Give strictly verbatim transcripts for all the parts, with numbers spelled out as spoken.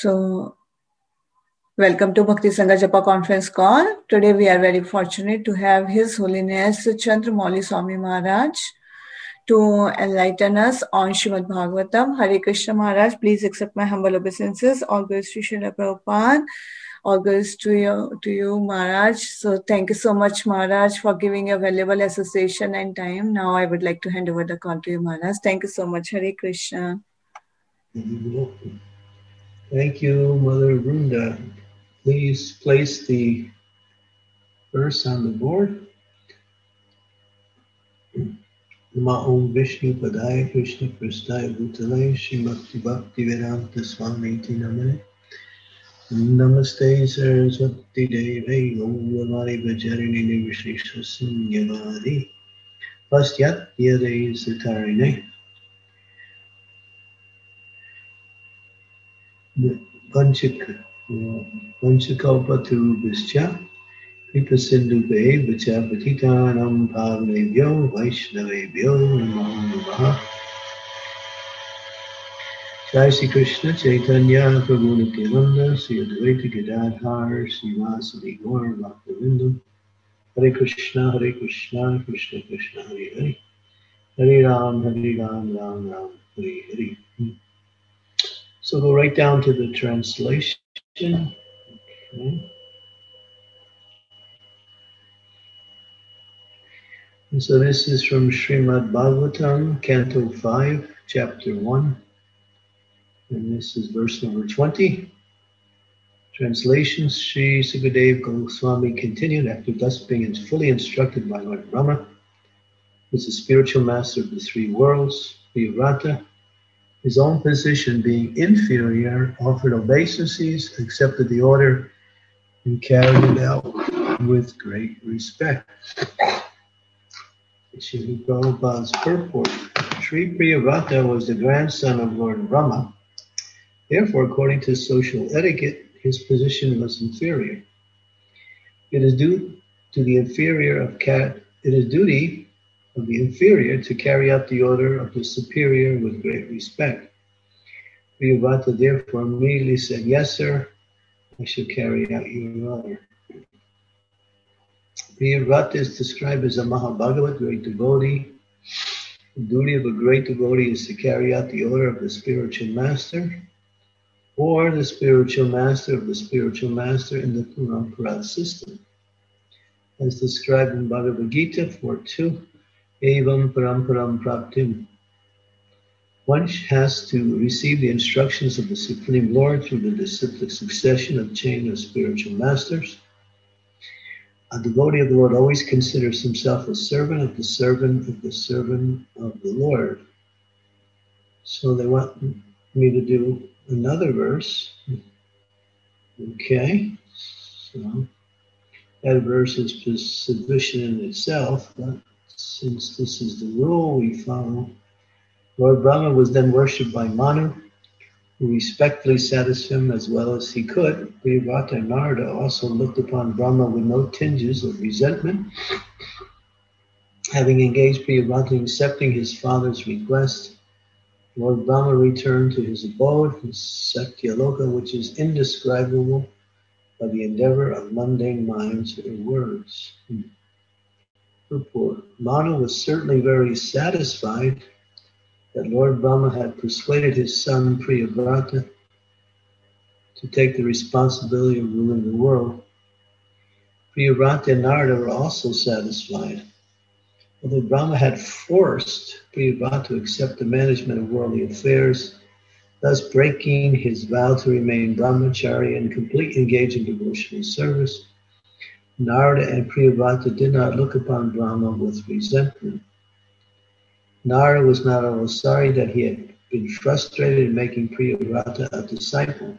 So, welcome to Bhakti Sangha Japa conference call. Today we are very fortunate to have His Holiness Chandramauli Swami Maharaj to enlighten us on Srimad Bhagavatam. Hare Krishna Maharaj, please accept my humble obeisances. All goes to Srila Prabhupada. All goes to you, to you Maharaj. So thank you so much Maharaj for giving your valuable association and time. Now I would like to hand over the call to you Maharaj. Thank you so much. Hare Krishna. Thank you, Mother Vrunda. Please place the verse on the board. Nama Om Vishnu Padaya Krishna Prasthaya Bhutale Srimati Bhakti Vedanta Swami Namane Namaste Saraswati Deve Gauravani Vajarini Nivishrisha Sunyavari Pastyat Yade Satarine Vanchika Vanchakalpatu Bischa Kripa Sindhu Be Vacha Patitanam Pavnebhyo Vaishnavebhyo Namo Namaha Jai Sri Krishna Chaitanya Prabhu Nityananda Sri Advaita Gadadhar Sri Vasadi Gaur Bhaktivinoda Hare Krishna Hare Krishna Krishna Krishna Hare Hare Hare Ram Hare Ram Ram Ram Hare Hare. So go right down to the translation. Okay. And so this is from Srimad Bhagavatam, Canto five, Chapter one. And this is verse number twenty. Translation, Sri Sukadeva Goswami continued after thus being fully instructed by Lord Brahma, who is the spiritual master of the three worlds, Priyavrata, his own position being inferior, offered obeisances, accepted the order, and carried it out with great respect. Srila Prabhupada's purport. Sri Priyavrata was the grandson of Lord Brahma. Therefore, according to social etiquette, his position was inferior. It is due to the inferior of cat. It is duty of the inferior to carry out the order of the superior with great respect. Priyavrata therefore immediately said, "Yes, sir, I shall carry out your order." Priyavrata is described as a Mahabhagavat, great devotee. The duty of a great devotee is to carry out the order of the spiritual master, or the spiritual master of the spiritual master in the Parampara system. As described in Bhagavad Gita four two, Evam Paramparam Praptim. One has to receive the instructions of the Supreme Lord through the disciplic succession of chain of spiritual masters. A devotee of the Lord always considers himself a servant of the servant of the servant of the Lord. So they want me to do another verse. Okay, so that verse is sufficient in itself, but since this is the rule we follow, Lord Brahma was then worshipped by Manu, who respectfully satisfied him as well as he could. Priyavrata and Narada also looked upon Brahma with no tinges of resentment. Having engaged Priyavrata in accepting his father's request, Lord Brahma returned to his abode in Satyaloka, which is indescribable by the endeavor of mundane minds or words. Purport. Manu was certainly very satisfied that Lord Brahma had persuaded his son Priyavrata to take the responsibility of ruling the world. Priyavrata and Narada were also satisfied. Although Brahma had forced Priyavrata to accept the management of worldly affairs, thus breaking his vow to remain brahmachari and completely engaged in devotional service, Narada and Priyavrata did not look upon Brahma with resentment. Narada was not at all sorry that he had been frustrated in making Priyavrata a disciple.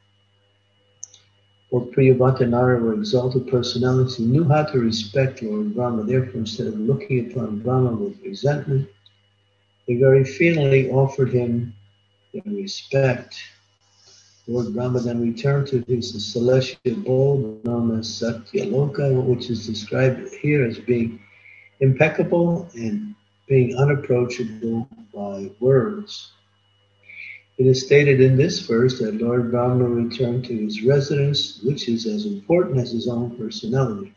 For Priyavrata and Narada were exalted personalities who knew how to respect Lord Brahma. Therefore, instead of looking upon Brahma with resentment, they very feelingly offered him their respect. Lord Brahma then returned to his celestial abode known as Satyaloka, which is described here as being impeccable and being unapproachable by words. It is stated in this verse that Lord Brahma returned to his residence, which is as important as his own personality.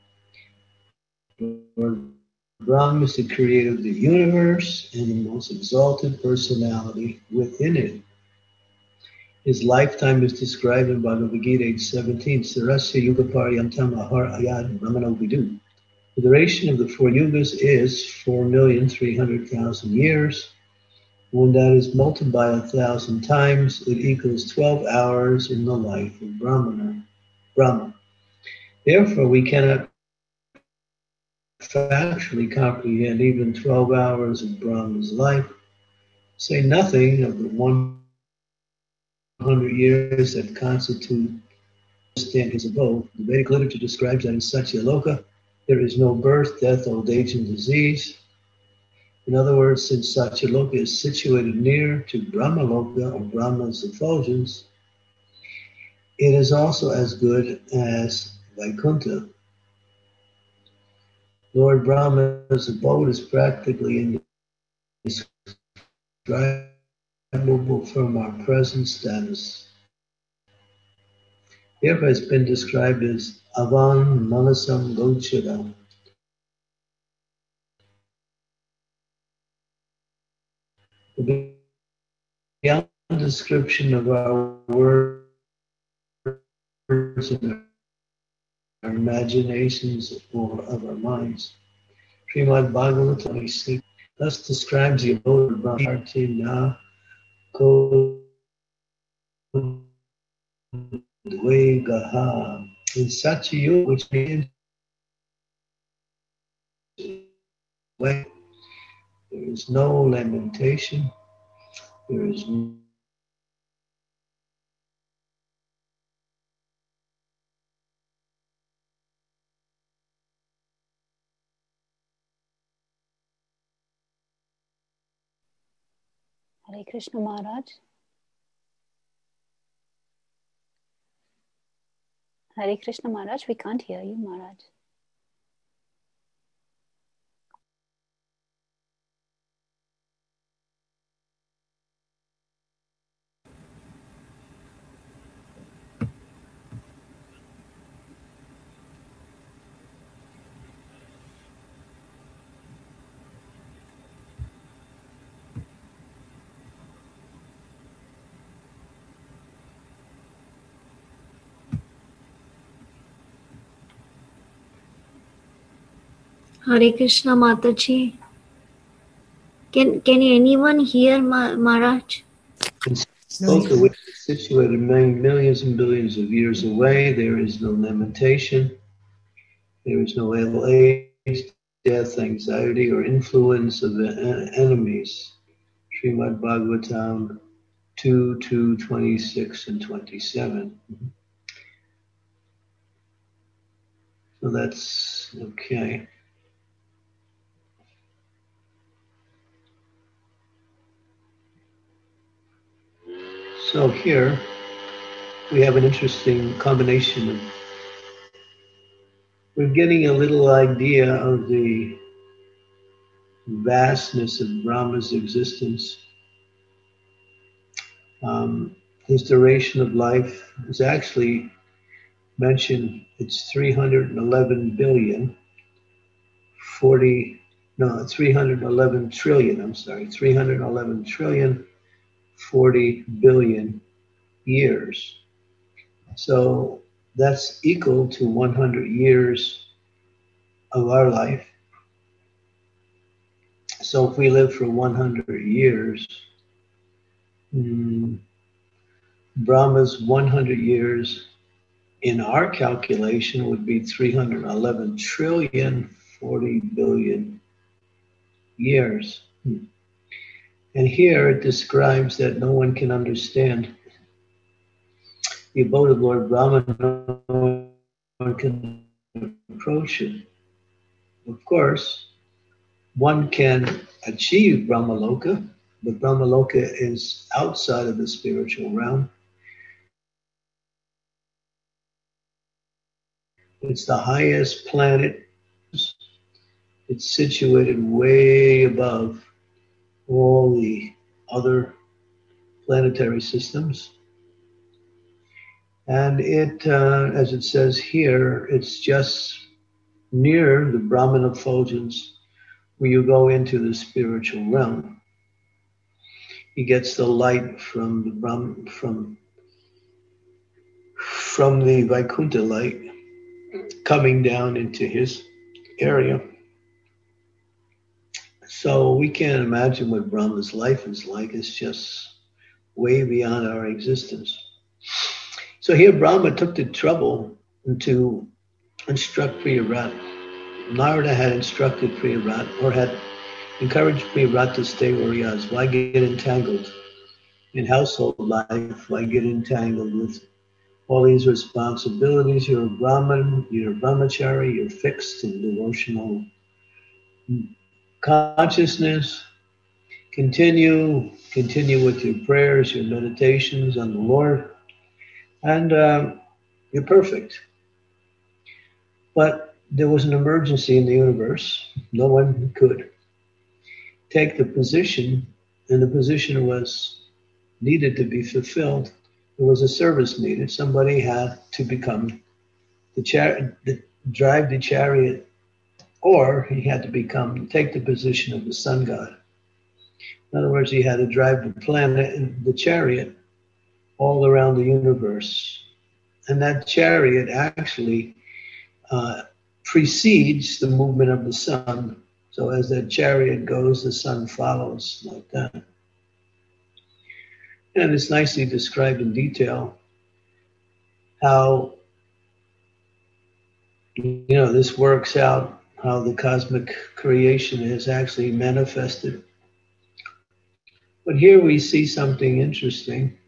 Lord Brahma is the creator of the universe and the most exalted personality within it. His lifetime is described in Bhagavad Gita eight seventeen. Sarasya Yuga Paryantam Ahar Ayad Brahmano Vidu. The duration of the four yugas is four million three hundred thousand years. When that is multiplied by a thousand times, it equals twelve hours in the life of Brahmana, Brahma. Therefore, we cannot factually comprehend even twelve hours of Brahma's life, say nothing of the one hundred years that constitute his abode. The Vedic literature describes that in Satyaloka, there is no birth, death, old age, and disease. In other words, since Satyaloka is situated near to Brahmaloka or Brahma's effulgence, it is also as good as Vaikuntha. Lord Brahma's abode is practically indescribable from our present status. Therefore, it's been described as Avan Manasam Gochara. Beyond the description of our words and our imaginations or of our minds, Srimad Bhagavatam twenty-six thus describes the abode of Brahma Ko Dvegaha in such a yuga which means there is no lamentation, there is no Hare Krishna Maharaj. Hare Krishna Maharaj, we can't hear you, Maharaj. Hare Krishna Mataji. Can can anyone hear Ma- Maharaj? Loka, which is situated many millions and billions of years away, there is no lamentation, there is no ill age, death, anxiety, or influence of the en- enemies. Srimad Bhagavatam two, two, twenty-six, and twenty-seven. So that's okay. So here we have an interesting combination of, we're getting a little idea of the vastness of Brahma's existence. Um, his duration of life is actually mentioned, it's three hundred eleven billion, forty, no, three hundred eleven trillion, I'm sorry, three hundred eleven trillion, forty billion years. So that's equal to one hundred years of our life. So if we live for one hundred years, mm, Brahma's one hundred years in our calculation would be three hundred eleven trillion, forty billion years. And here it describes that no one can understand the abode of Lord Brahma, no one can approach it. Of course, one can achieve Brahmaloka, but Brahmaloka is outside of the spiritual realm. It's the highest planet. It's situated way above all the other planetary systems. And it, uh, as it says here, it's just near the Brahman effulgence where you go into the spiritual realm. He gets the light from the Brahman, from, from the Vaikuntha light coming down into his area. So we can't imagine what Brahma's life is like. It's just way beyond our existence. So here Brahma took the trouble to instruct Priyavrata. Narada had instructed Priyavrata, or had encouraged Priyavrata to stay where he was. Why get entangled in household life? Why get entangled with all these responsibilities? You're a Brahman, you're a brahmachari, you're fixed in devotional consciousness. Continue, continue with your prayers, your meditations on the Lord, and um, you're perfect. But there was an emergency in the universe. No one could take the position, and the position was needed to be fulfilled. There was a service needed. Somebody had to become the char- the, drive the chariot, or he had to become take the position of the sun god. In other words, he had to drive the planet and the chariot all around the universe, and that chariot actually uh, precedes the movement of the sun. So as that chariot goes, the sun follows, like that. And it's nicely described in detail how, you know, this works out, how the cosmic creation is actually manifested. But here we see something interesting.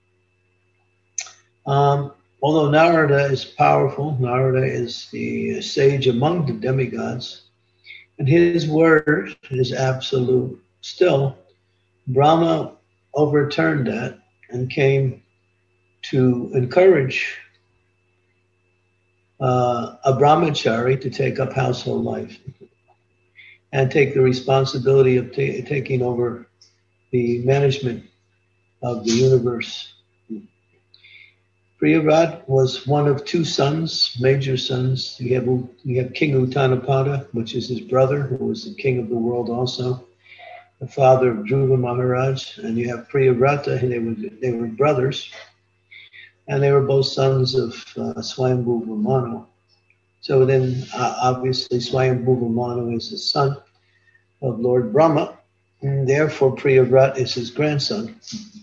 Um, although Narada is powerful, Narada is the sage among the demigods, and his word is absolute. Still, Brahma overturned that and came to encourage uh, a brahmachari to take up household life and take the responsibility of ta- taking over the management of the universe. Priyavrata was one of two sons, major sons. You have, you have King Uttanapada, which is his brother, who was the king of the world also, the father of Dhruva Maharaj, and you have Priyavrata, and they were, they were brothers, and they were both sons of uh, Swayambhuva Manu. So then, uh, obviously, Swayambhuva Manu is the son of Lord Brahma, and therefore Priyavrata is his grandson.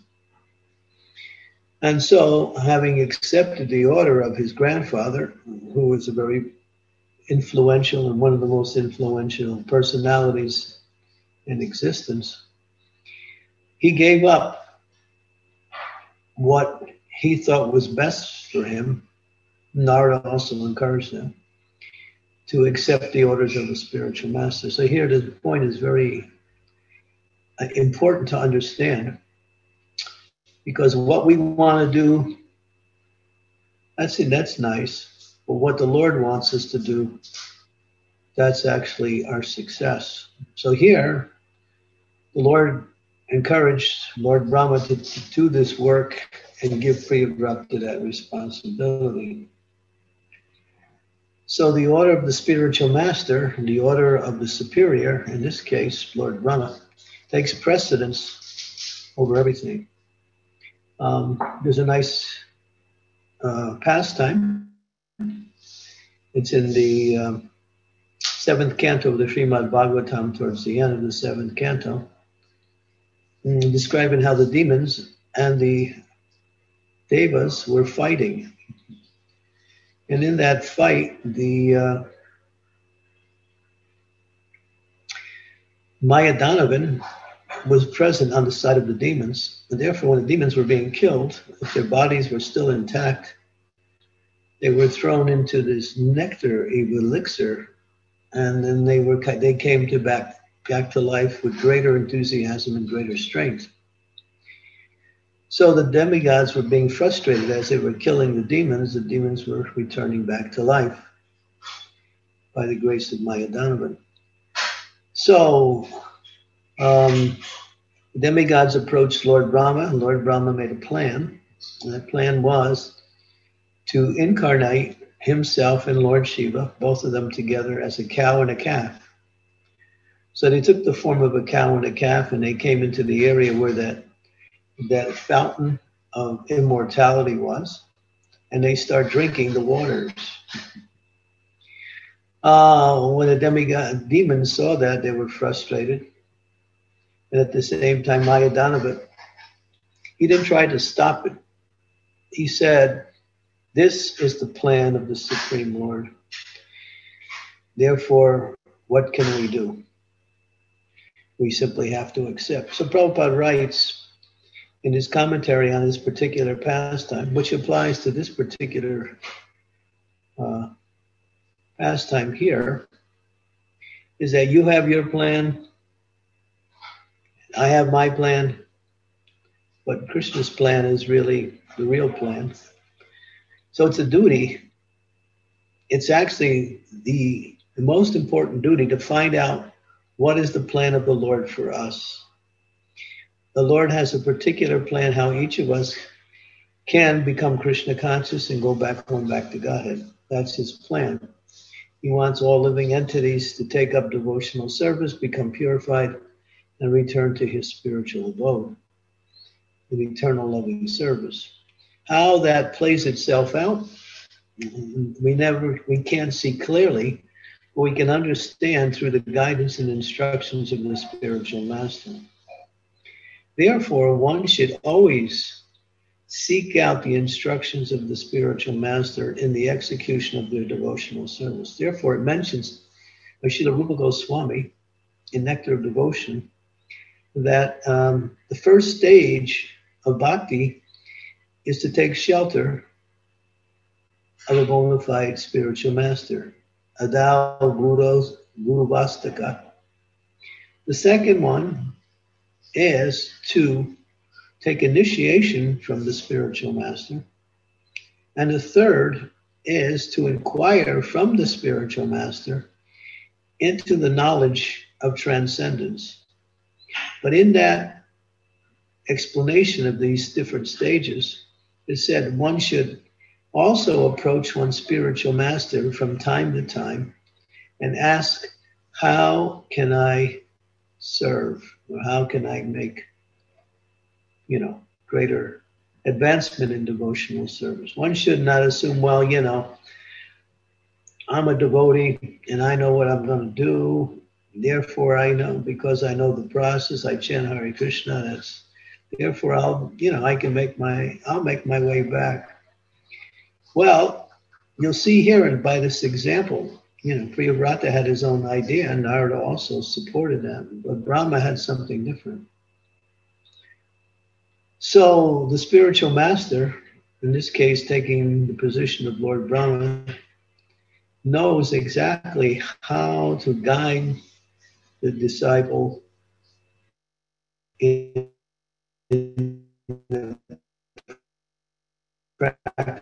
And so, having accepted the order of his grandfather, who was a very influential and one of the most influential personalities in existence, he gave up what he thought was best for him. Narada also encouraged him to accept the orders of the spiritual master. So here the point is very important to understand, because what we want to do, that's it, that's nice, but what the Lord wants us to do, that's actually our success. So here, the Lord encouraged Lord Brahma to, to do this work and give Priyavrata that responsibility. So the order of the spiritual master, the order of the superior, in this case, Lord Brahma, takes precedence over everything. Um, there's a nice uh, pastime. It's in the um, seventh canto of the Srimad Bhagavatam, towards the end of the seventh canto, describing how the demons and the devas were fighting. And in that fight, the uh, Mayadanavan was present on the side of the demons. And therefore, when the demons were being killed, if their bodies were still intact, they were thrown into this nectar elixir, and then they were they came to back back to life with greater enthusiasm and greater strength. So the demigods were being frustrated as they were killing the demons. The demons were returning back to life by the grace of Mayadanavan. So um, The demigods approached Lord Brahma, and Lord Brahma made a plan. And that plan was to incarnate himself and Lord Shiva, both of them together, as a cow and a calf. So they took the form of a cow and a calf, and they came into the area where that, that fountain of immortality was, and they start drinking the waters. Uh, when the demigod demons saw that, they were frustrated. And at the same time, Mayadhanava, he didn't try to stop it. He said, this is the plan of the Supreme Lord. Therefore, what can we do? We simply have to accept. So Prabhupada writes in his commentary on this particular pastime, which applies to this particular uh, pastime here, is that you have your plan, I have my plan, but Krishna's plan is really the real plan. So it's a duty. It's actually the, the most important duty to find out what is the plan of the Lord for us. The Lord has a particular plan how each of us can become Krishna conscious and go back home, back to Godhead. That's his plan. He wants all living entities to take up devotional service, become purified, and return to his spiritual abode, the eternal loving service. How that plays itself out, we never, we can't see clearly, but we can understand through the guidance and instructions of the spiritual master. Therefore, one should always seek out the instructions of the spiritual master in the execution of their devotional service. Therefore, it mentions by Srila Rupa Goswami in Nectar of Devotion that um, the first stage of bhakti is to take shelter of a bona fide spiritual master, Adao Guros Guru Vastaka. The second one is to take initiation from the spiritual master. And the third is to inquire from the spiritual master into the knowledge of transcendence. But in that explanation of these different stages, it said one should also approach one's spiritual master from time to time and ask, how can I serve? Or how can I make, you know, greater advancement in devotional service? One should not assume, well, you know, I'm a devotee and I know what I'm going to do. Therefore, I know, because I know the process, I chant Hare Krishna. That's therefore I'll, you know, I can make my, I'll make my way back. Well, you'll see here, and by this example, you know, Priyavrata had his own idea, and Narada also supported that, but Brahma had something different. So the spiritual master, in this case taking the position of Lord Brahma, knows exactly how to guide the disciple in the practice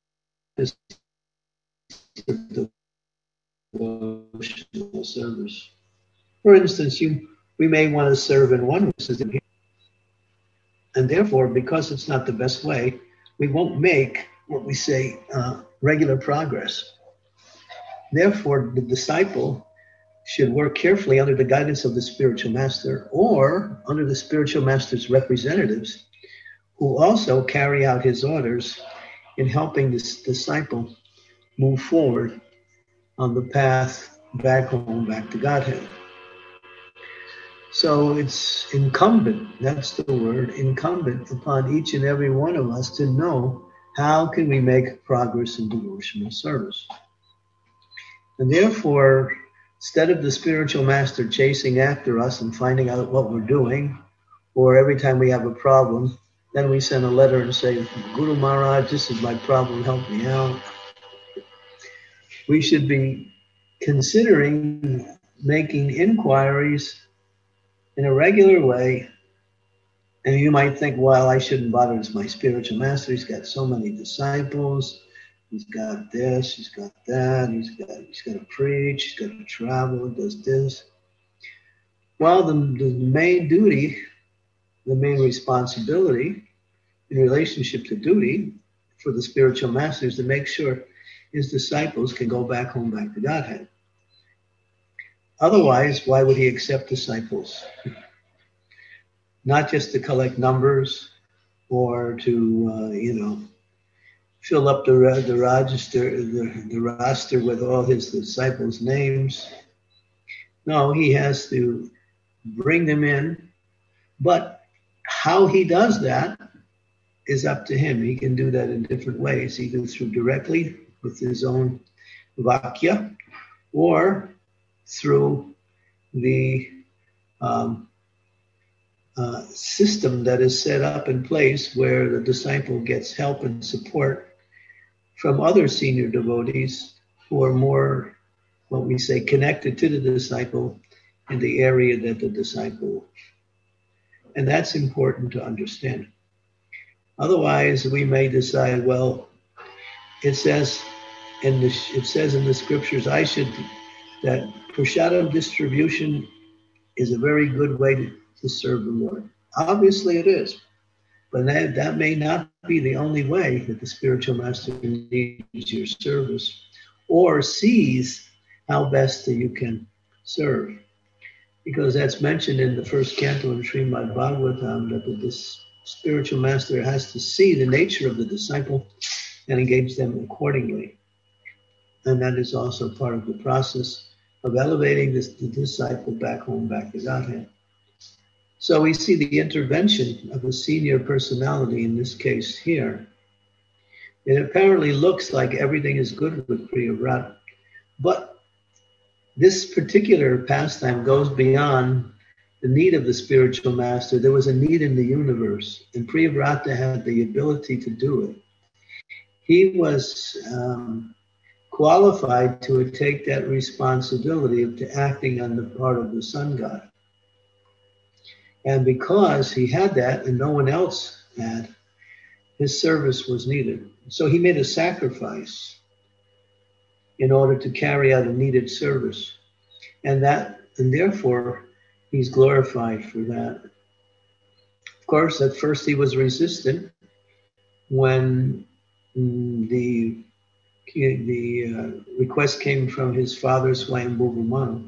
of devotional service. For instance, you we may want to serve in one way, and therefore, because it's not the best way, we won't make what we say uh, regular progress. Therefore, the disciple should work carefully under the guidance of the spiritual master or under the spiritual master's representatives, who also carry out his orders in helping this disciple move forward on the path back home, back to Godhead. So it's incumbent, that's the word, incumbent upon each and every one of us to know how can we make progress in devotional service. And therefore, instead of the spiritual master chasing after us and finding out what we're doing, or every time we have a problem, then we send a letter and say, Guru Maharaj, this is my problem, help me out. We should be considering making inquiries in a regular way. And you might think, well, I shouldn't bother. It's my spiritual master. He's got so many disciples. He's got this, he's got that, he's got he's got to preach, he's got to travel, he does this. Well, the, the main duty the main responsibility in relationship to duty for the spiritual master is to make sure his disciples can go back home, back to Godhead. Otherwise, why would he accept disciples? Not just to collect numbers or to, uh, you know, fill up the, the register, the, the roster with all his disciples' names. No, he has to bring them in. But how he does that is up to him. He can do that in different ways, either through directly with his own vakya or through the um, uh, system that is set up in place where the disciple gets help and support from other senior devotees who are more, what we say, connected to the disciple in the area that the disciple. And that's important to understand. Otherwise, we may decide, well, it says in the it says in the scriptures, I should that prasadam distribution is a very good way to, to serve the Lord. Obviously, it is, but that, that may not be the only way that the spiritual master needs your service or sees how best that you can serve. Because that's mentioned in the first canto in Srimad Bhagavatam that the this spiritual master has to see the nature of the disciple and engage them accordingly. And that is also part of the process of elevating this, the disciple back home, back to Godhead. So we see the intervention of a senior personality, in this case here. It apparently looks like everything is good with Priyavrata, but this particular pastime goes beyond the need of the spiritual master. There was a need in the universe, and Priyavrata had the ability to do it. He was um, qualified to take that responsibility of acting on the part of the sun god. And because he had that and no one else had, his service was needed. So he made a sacrifice in order to carry out a needed service. And that, and therefore, he's glorified for that. Of course, at first he was resistant when the, the uh, request came from his father, Swayambhuva Manu.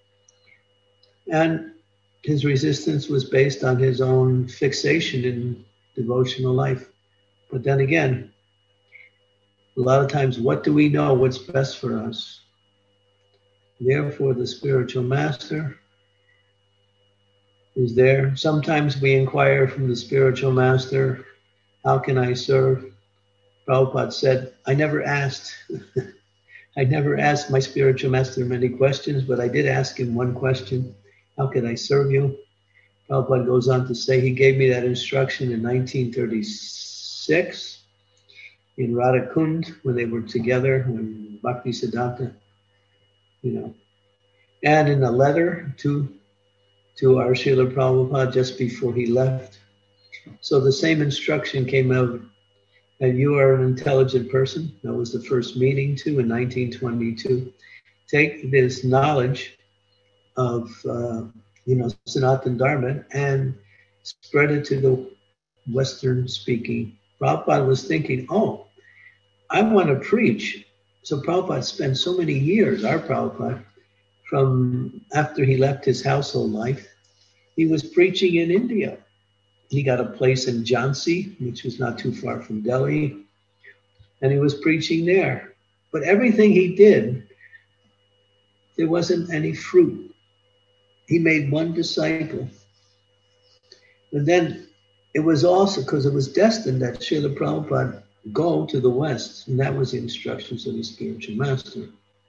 And his resistance was based on his own fixation in devotional life. But then again, a lot of times, what do we know what's best for us? Therefore, the spiritual master is there. Sometimes we inquire from the spiritual master, how can I serve? Prabhupada said, I never asked. I never asked my spiritual master many questions, but I did ask him one question. How can I serve you? Prabhupada goes on to say he gave me that instruction in nineteen thirty-six in Radhakund when they were together, when Bhakti Siddhanta, you know, and in a letter to to our Srila Prabhupada just before he left. So the same instruction came out, and you are an intelligent person. That was the first meeting too in nineteen twenty-two. Take this knowledge of, uh, you know, Sanatana Dharma and spread it to the Western speaking. Prabhupada was thinking, oh, I want to preach. So Prabhupada spent so many years, our Prabhupada, from after he left his household life, he was preaching in India. He got a place in Jhansi, which was not too far from Delhi, and he was preaching there. But everything he did, there wasn't any fruit. He made one disciple. And then it was also because it was destined that Srila Prabhupada go to the West, and that was the instructions of the spiritual master.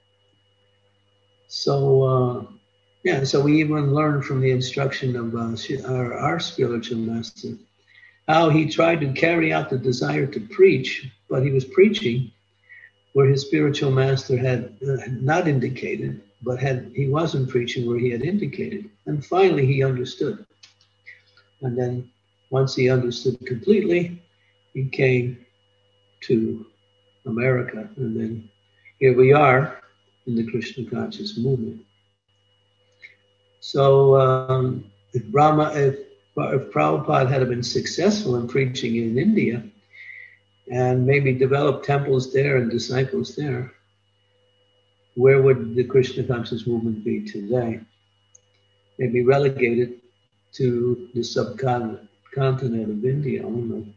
So, uh, yeah, so we even learned from the instruction of uh, our, our spiritual master how he tried to carry out the desire to preach, but he was preaching where his spiritual master had uh, not indicated, but had he wasn't preaching where he had indicated. And finally he understood. And then once he understood completely, he came to America. And then here we are in the Krishna conscious movement. So um, if Brahma, if if Prabhupada had been successful in preaching in India and maybe developed temples there and disciples there, where would the Krishna conscious movement be today? Maybe relegated to the subcontinent continent of India only.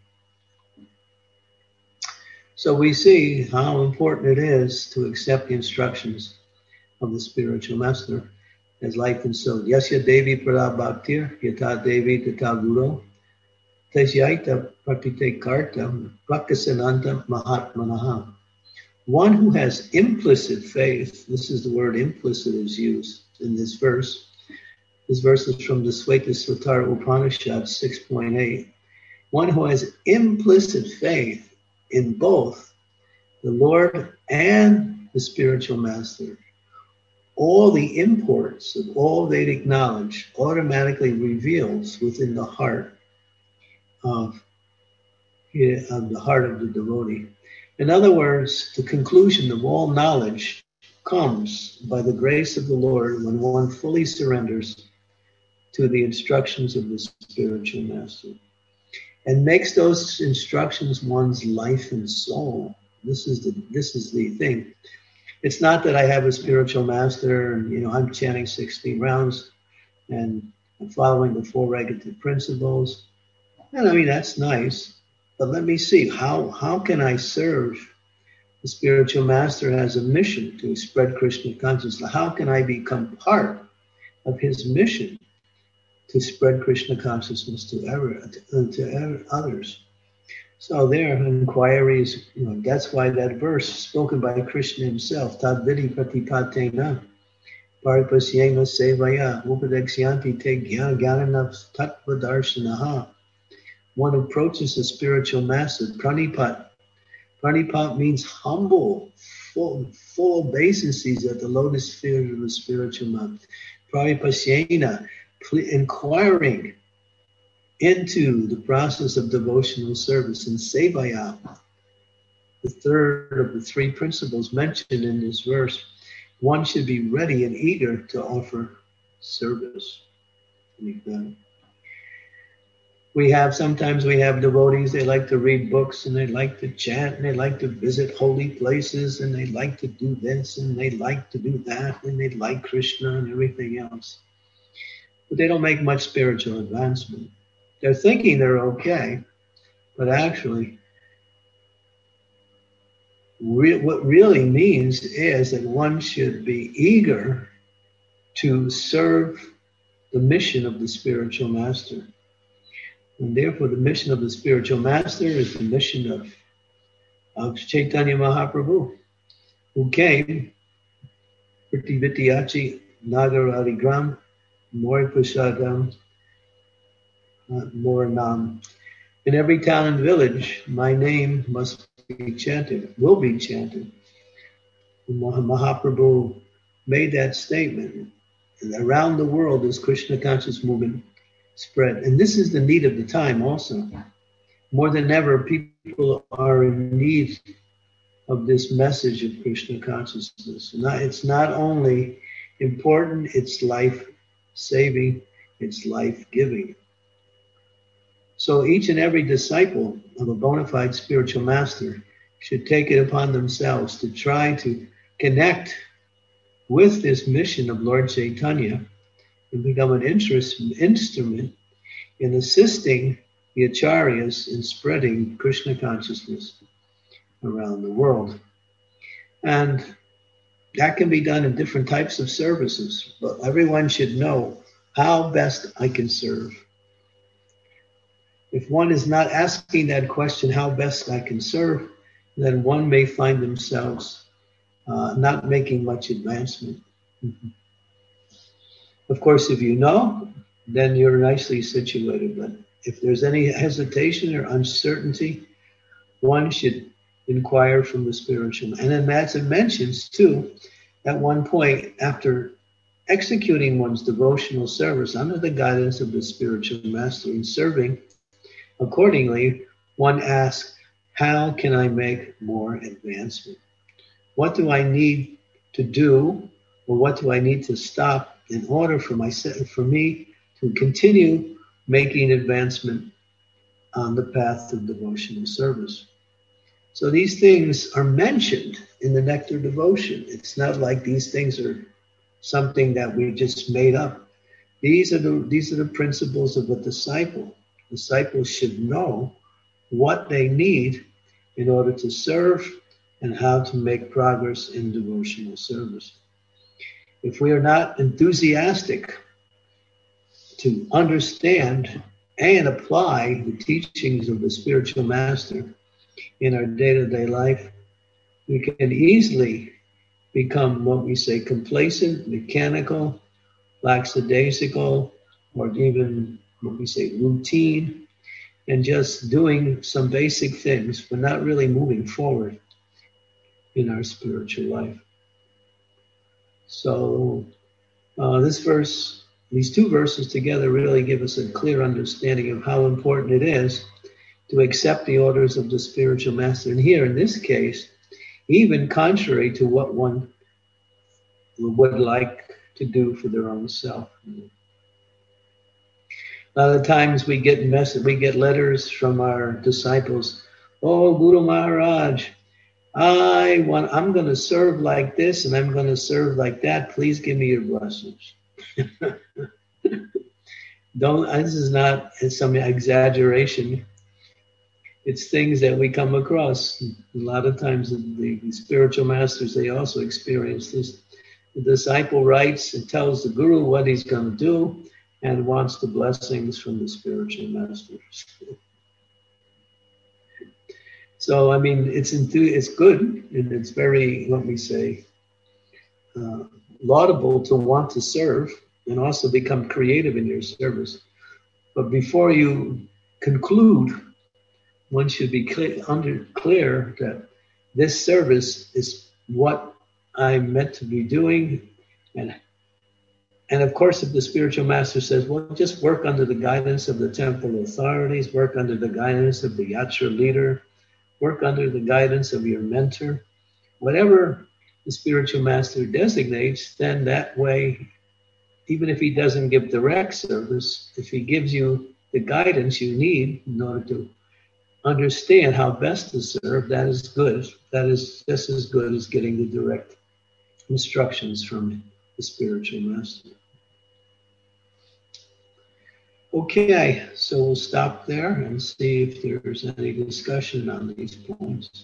So we see how important it is to accept the instructions of the spiritual master as life and soul. Yasya Devi Para Bhaktir, Yata Devi Tata Guru, Tesyaita Pratite Karta, Prakasananta Mahatmanaha. One who has implicit faith, this is the word implicit is used in this verse. This verse is from the Svetasvatara Upanishad six point eight. One who has implicit faith in both the Lord and the spiritual master, all the imports of all Vedic knowledge automatically reveals within the heart of, of the heart of the devotee. In other words, the conclusion of all knowledge comes by the grace of the Lord when one fully surrenders to the instructions of the spiritual master and makes those instructions one's life and soul. This is the this is the thing. It's not that I have a spiritual master and, you know, I'm chanting sixteen rounds and I'm following the four regulative principles. And I mean, that's nice, but let me see, how, how can I serve the spiritual master has a mission to spread Krishna consciousness? How can I become part of his mission to spread Krishna consciousness to, ever, to, to ever, others? So there, inquiries, you know, that's why that verse spoken by Krishna himself, Tad vidi pratipatena, paripasyena sevaya, upadekshyanti te jnana tattva darshanaha. One approaches the spiritual master, pranipat. Pranipat means humble, full, full obeisances at the lotus feet of the spiritual master. Paripasyena, inquiring into the process of devotional service. And sevaya, the third of the three principles mentioned in this verse, one should be ready and eager to offer service. We have, sometimes we have devotees, they like to read books and they like to chant and they like to visit holy places and they like to do this and they like to do that and they like Krishna and everything else. But they don't make much spiritual advancement. They're thinking they're okay, but actually, re- what really means is that one should be eager to serve the mission of the spiritual master. And therefore, the mission of the spiritual master is the mission of, of Chaitanya Mahaprabhu, who came, Prithivityachi Nagaradigram, Mori Prasadam, Moranam. In every town and village, my name must be chanted, will be chanted. Mahaprabhu made that statement. And around the world, this Krishna conscious movement spread. And this is the need of the time also. More than ever, people are in need of this message of Krishna consciousness. It's not only important, it's life-saving, it's life-giving. So each and every disciple of a bona fide spiritual master should take it upon themselves to try to connect with this mission of Lord Chaitanya and become an interest, instrument in assisting the acharyas in spreading Krishna consciousness around the world. And that can be done in different types of services, but everyone should know how best I can serve. If one is not asking that question, how best I can serve, then one may find themselves uh, not making much advancement. Mm-hmm. Of course, if you know, then you're nicely situated. But if there's any hesitation or uncertainty, one should inquire from the spiritual. And then as it mentions too, at one point, after executing one's devotional service under the guidance of the spiritual master and serving accordingly, one asks, how can I make more advancement? What do I need to do, or what do I need to stop in order for myself, for me to continue making advancement on the path of devotional service. So these things are mentioned in the Nectar Devotion. It's not like these things are something that we just made up. These are the these are the principles of a disciple. Disciples should know what they need in order to serve and how to make progress in devotional service. If we are not enthusiastic to understand and apply the teachings of the spiritual master in our day-to-day life, we can easily become what we say complacent, mechanical, lackadaisical, or even what we say routine, and just doing some basic things, but not really moving forward in our spiritual life. So uh, this verse, these two verses together really give us a clear understanding of how important it is to accept the orders of the spiritual master. And here in this case, even contrary to what one would like to do for their own self. A lot of times we get mess- we get letters from our disciples. Oh, Guru Maharaj, I want, I'm going to serve like this and I'm going to serve like that. Please give me your blessings. Don't. This is not some exaggeration. It's things that we come across. A lot of times the, the spiritual masters, they also experience this. The disciple writes and tells the guru what he's going to do and wants the blessings from the spiritual masters. So, I mean, it's enth- it's good, and it's very, let me say, uh, laudable to want to serve and also become creative in your service. But before you conclude, one should be clear, under, clear that this service is what I'm meant to be doing. And, and of course, if the spiritual master says, well, just work under the guidance of the temple authorities, work under the guidance of the yatra leader, work under the guidance of your mentor, whatever the spiritual master designates, then that way, even if he doesn't give direct service, if he gives you the guidance you need in order to understand how best to serve, that is good. That is just as good as getting the direct instructions from the spiritual master. Okay, so we'll stop there and see if there's any discussion on these points.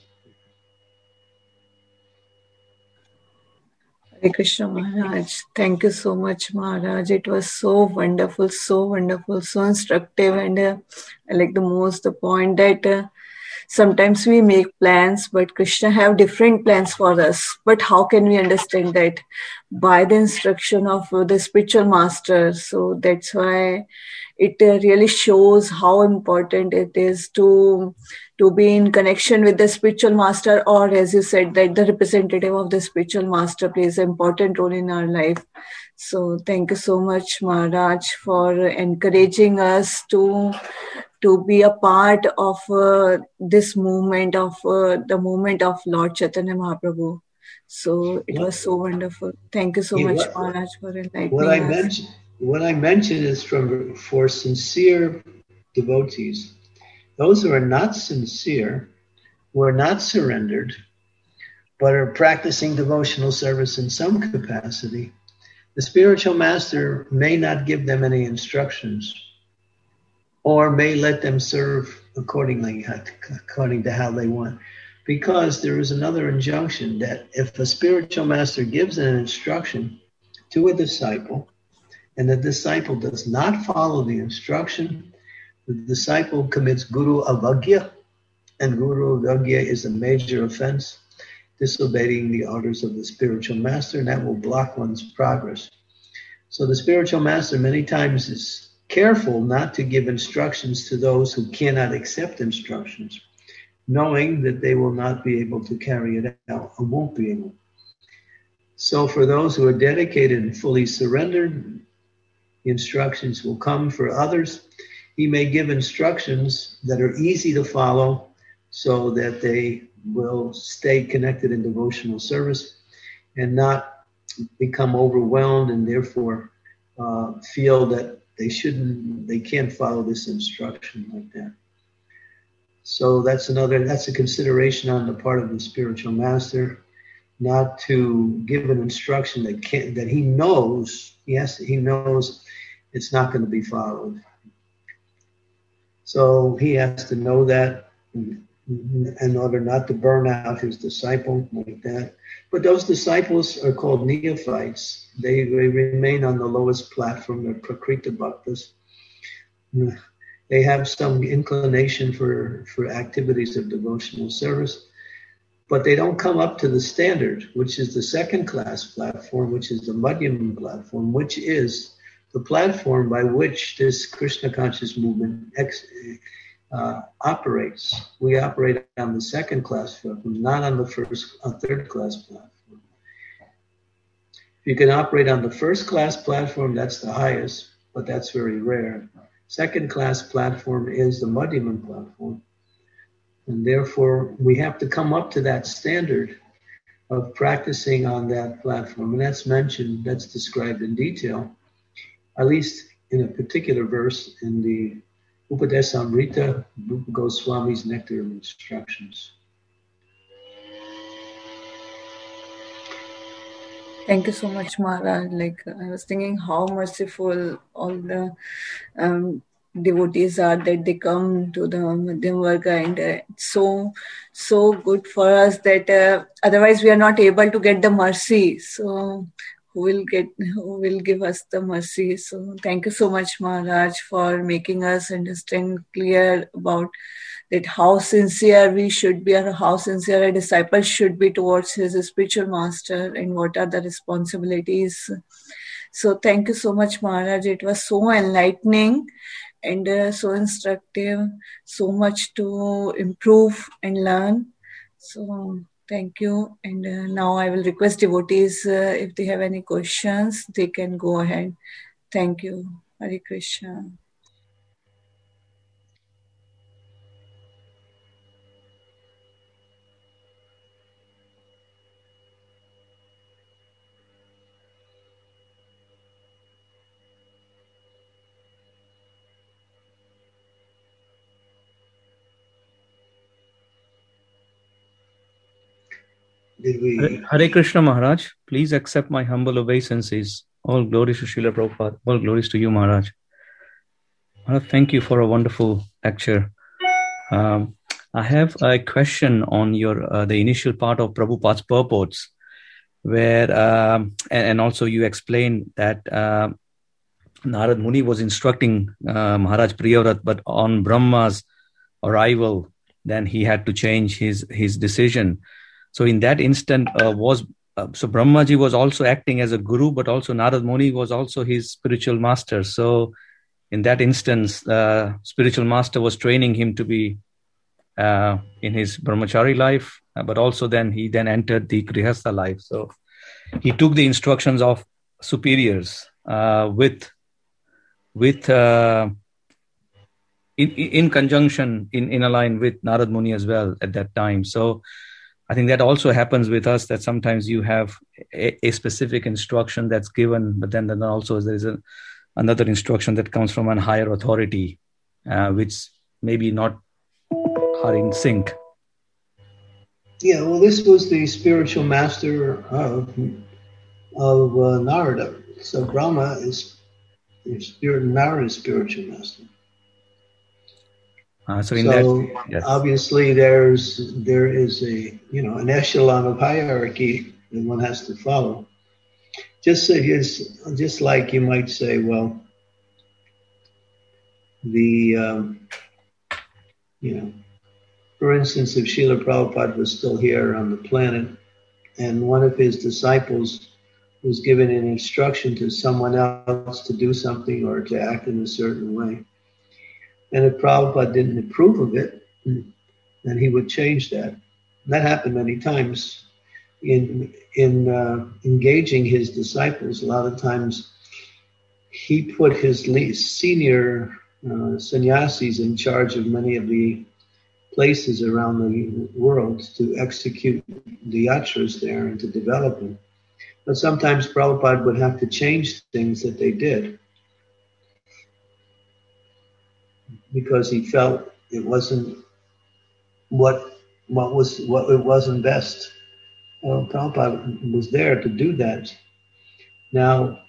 Hare Krishna Maharaj. Thank you so much, Maharaj. It was so wonderful, so wonderful, so instructive. And uh, I like the most the point that uh, sometimes we make plans, but Krishna have different plans for us. But how can we understand that? By the instruction of uh, the spiritual master. So that's why it uh, really shows how important it is to to be in connection with the spiritual master, or as you said, that the representative of the spiritual master plays an important role in our life. So thank you so much, Maharaj, for encouraging us to to be a part of uh, this movement of uh, the movement of Lord Chaitanya Mahaprabhu. So it was so wonderful. Thank you so Yeah, much, what, Maharaj, for enlightening what I us. mentioned, what I mentioned is from for sincere devotees. Those who are not sincere, who are not surrendered, but are practicing devotional service in some capacity, the spiritual master may not give them any instructions, or may let them serve accordingly, according to how they want. Because there is another injunction that if a spiritual master gives an instruction to a disciple, and the disciple does not follow the instruction, the disciple commits Guru Avagya, and Guru Avagya is a major offense, disobeying the orders of the spiritual master, and that will block one's progress. So the spiritual master many times is careful not to give instructions to those who cannot accept instructions, knowing that they will not be able to carry it out or won't be able. So for those who are dedicated and fully surrendered, the instructions will come. For others, he may give instructions that are easy to follow so that they will stay connected in devotional service and not become overwhelmed and therefore uh, feel that they shouldn't, they can't follow this instruction like that. So that's another, that's a consideration on the part of the spiritual master, not to give an instruction that can that he knows, yes, he knows it's not going to be followed. So he has to know that in order not to burn out his disciple like that. But those disciples are called neophytes. They, they remain on the lowest platform. They're prakrita bhaktas. They have some inclination for, for activities of devotional service, but they don't come up to the standard, which is the second class platform, which is the Madhyama platform, which is the platform by which this Krishna conscious movement ex, uh, operates. We operate on the second class platform, not on the first, uh, third class platform. If you can operate on the first class platform, that's the highest, but that's very rare. Second class platform is the Madhyama platform. And therefore, we have to come up to that standard of practicing on that platform. And that's mentioned, that's described in detail, at least in a particular verse in the Upadesamrita, Rupa Goswami's Nectar of Instructions. Thank you so much, Maharaj. Like, I was thinking how merciful all the um, devotees are that they come to the Madhyama Varga, and uh, it's so, so good for us that uh, otherwise we are not able to get the mercy. So who will get, who will give us the mercy? So thank you so much, Maharaj, for making us understand clear about that how sincere we should be, or how sincere a disciple should be towards his spiritual master, and what are the responsibilities. So thank you so much, Maharaj. It was so enlightening and uh, so instructive, so much to improve and learn. So thank you. And uh, now I will request devotees, uh, if they have any questions, they can go ahead. Thank you. Hare Krishna. Did we... Hare Krishna Maharaj, please accept my humble obeisances. All glories to Srila Prabhupada. All glories to you, Maharaj. Maharaj, thank you for a wonderful lecture. Um, I have a question on your uh, the initial part of Prabhupada's purports, where um, and, and also you explained that uh, Narad Muni was instructing uh, Maharaj Priyavrat, but on Brahma's arrival, then he had to change his his decision. So in that instant, uh, was uh, so Brahmaji was also acting as a guru, but also Narad Muni was also his spiritual master. So in that instance, uh, spiritual master was training him to be uh, in his brahmachari life, uh, but also then he then entered the grihastha life. So he took the instructions of superiors uh, with with uh, in in conjunction in in align with Narad Muni as well at that time. So I think that also happens with us, that sometimes you have a, a specific instruction that's given, but then, then also there is a, another instruction that comes from a higher authority, uh, which maybe not are in sync. Yeah, well, this was the spiritual master of, of uh, Narada. So Brahma is, is spirit, Narada is spiritual master. Uh, so in so that, yes. Obviously there's there is a you know an echelon of hierarchy that one has to follow. Just say just, just like you might say, well, the um, you know, for instance, if Srila Prabhupada was still here on the planet, and one of his disciples was given an instruction to someone else to do something or to act in a certain way, and if Prabhupada didn't approve of it, then he would change that. And that happened many times in in uh, engaging his disciples. A lot of times he put his least senior uh, sannyasis in charge of many of the places around the world to execute the yatras there and to develop them. But sometimes Prabhupada would have to change things that they did. because he felt it wasn't what what was what it wasn't best. Well, Prabhupada was there to do that. Now,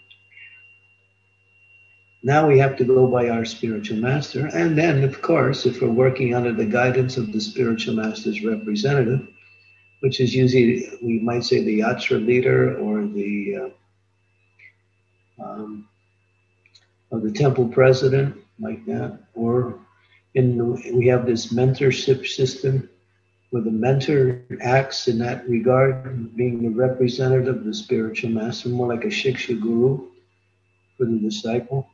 now we have to go by our spiritual master, and then, of course, if we're working under the guidance of the spiritual master's representative, which is usually, we might say, the yatra leader or the uh, um, or the temple president, like that, or in the, we have this mentorship system where the mentor acts in that regard, being the representative of the spiritual master, more like a shiksha guru for the disciple.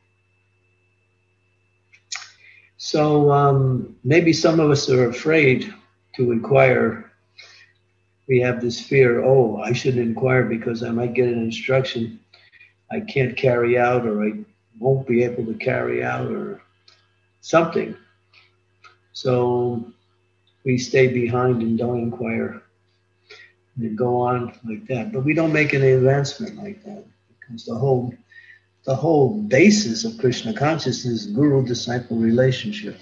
So um, maybe some of us are afraid to inquire. We have this fear, oh, I shouldn't inquire because I might get an instruction I can't carry out, or I won't be able to carry out, or something. So we stay behind and don't inquire and go on like that. But we don't make any advancement like that, because the whole the whole basis of Krishna consciousness is guru-disciple relationship.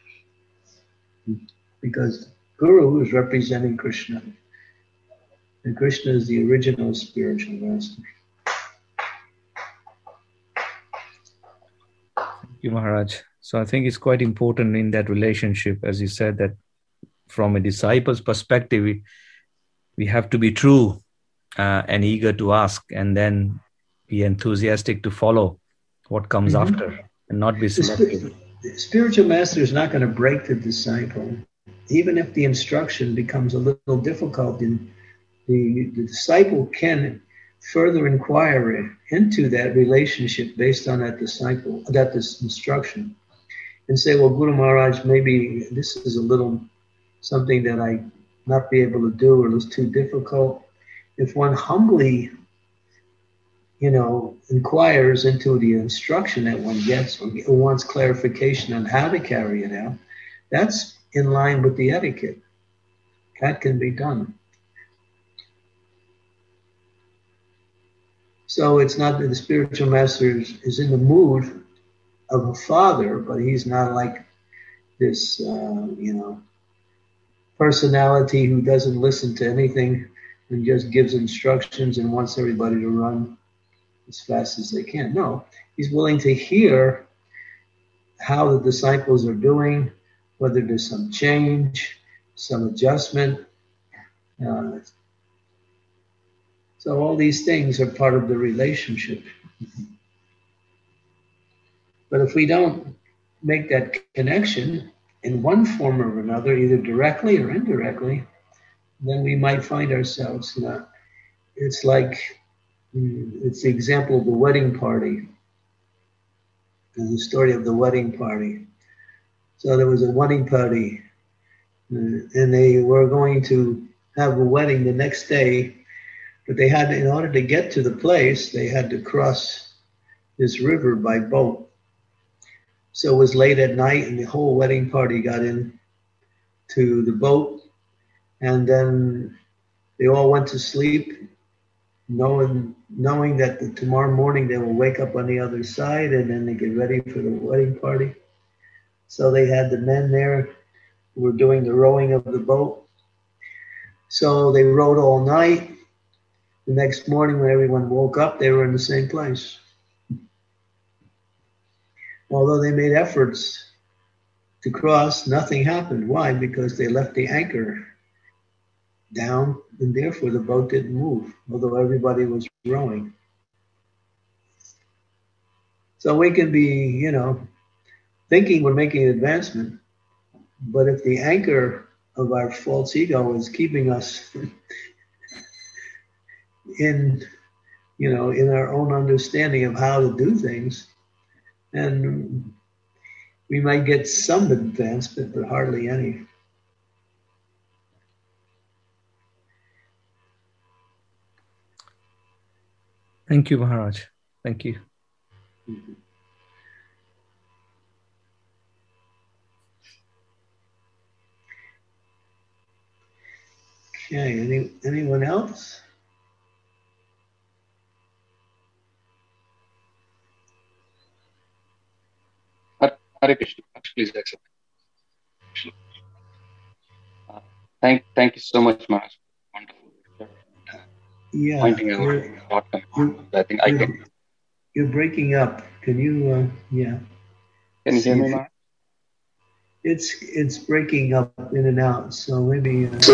Because Guru is representing Krishna, and Krishna is the original spiritual master. Thank you, Maharaj. So I think it's quite important in that relationship, as you said, that from a disciple's perspective, we, we have to be true uh, and eager to ask, and then be enthusiastic to follow what comes mm-hmm. after, and not be selective. The spiritual master is not going to break the disciple, even if the instruction becomes a little difficult. In the, the disciple can further inquire into that relationship based on that disciple, that this instruction, and say, well, Guru Maharaj, maybe this is a little something that I not be able to do, or it's too difficult. If one humbly, you know, inquires into the instruction that one gets, or wants clarification on how to carry it out, that's in line with the etiquette. That can be done. So it's not that the spiritual master is, is in the mood of a father, but he's not like this, uh, you know, personality who doesn't listen to anything and just gives instructions and wants everybody to run as fast as they can. No, he's willing to hear how the disciples are doing, whether there's some change, some adjustment. Uh, so all these things are part of the relationship. But if we don't make that connection in one form or another, either directly or indirectly, then we might find ourselves, you know, it's like, it's the example of the wedding party. There's the story of the wedding party. So there was a wedding party, and they were going to have a wedding the next day, but they had, in order to get to the place, they had to cross this river by boat. So it was late at night, and the whole wedding party got in to the boat, and then they all went to sleep, knowing knowing that the, tomorrow morning they will wake up on the other side, and then they get ready for the wedding party. So they had the men there who were doing the rowing of the boat. So they rowed all night. The next morning when everyone woke up, they were in the same place. Although they made efforts to cross, nothing happened. Why? Because they left the anchor down, and therefore the boat didn't move, although everybody was rowing. So we can be, you know, thinking we're making an advancement, but if the anchor of our false ego is keeping us in, you know, in our own understanding of how to do things, then we might get some advancement, but hardly any. Thank you, Maharaj. Thank you. Mm-hmm. Okay, any, anyone else? Hare Krishna. please accept. Uh, thank, thank you so much, Maharaj. Wonderful. Uh, Yeah, pointing out you're, shortcomings. I think I you're, can. you're breaking up. Can you, uh, yeah. Can you hear See me, if- Maharaj? It's it's breaking up in and out. So maybe. Uh,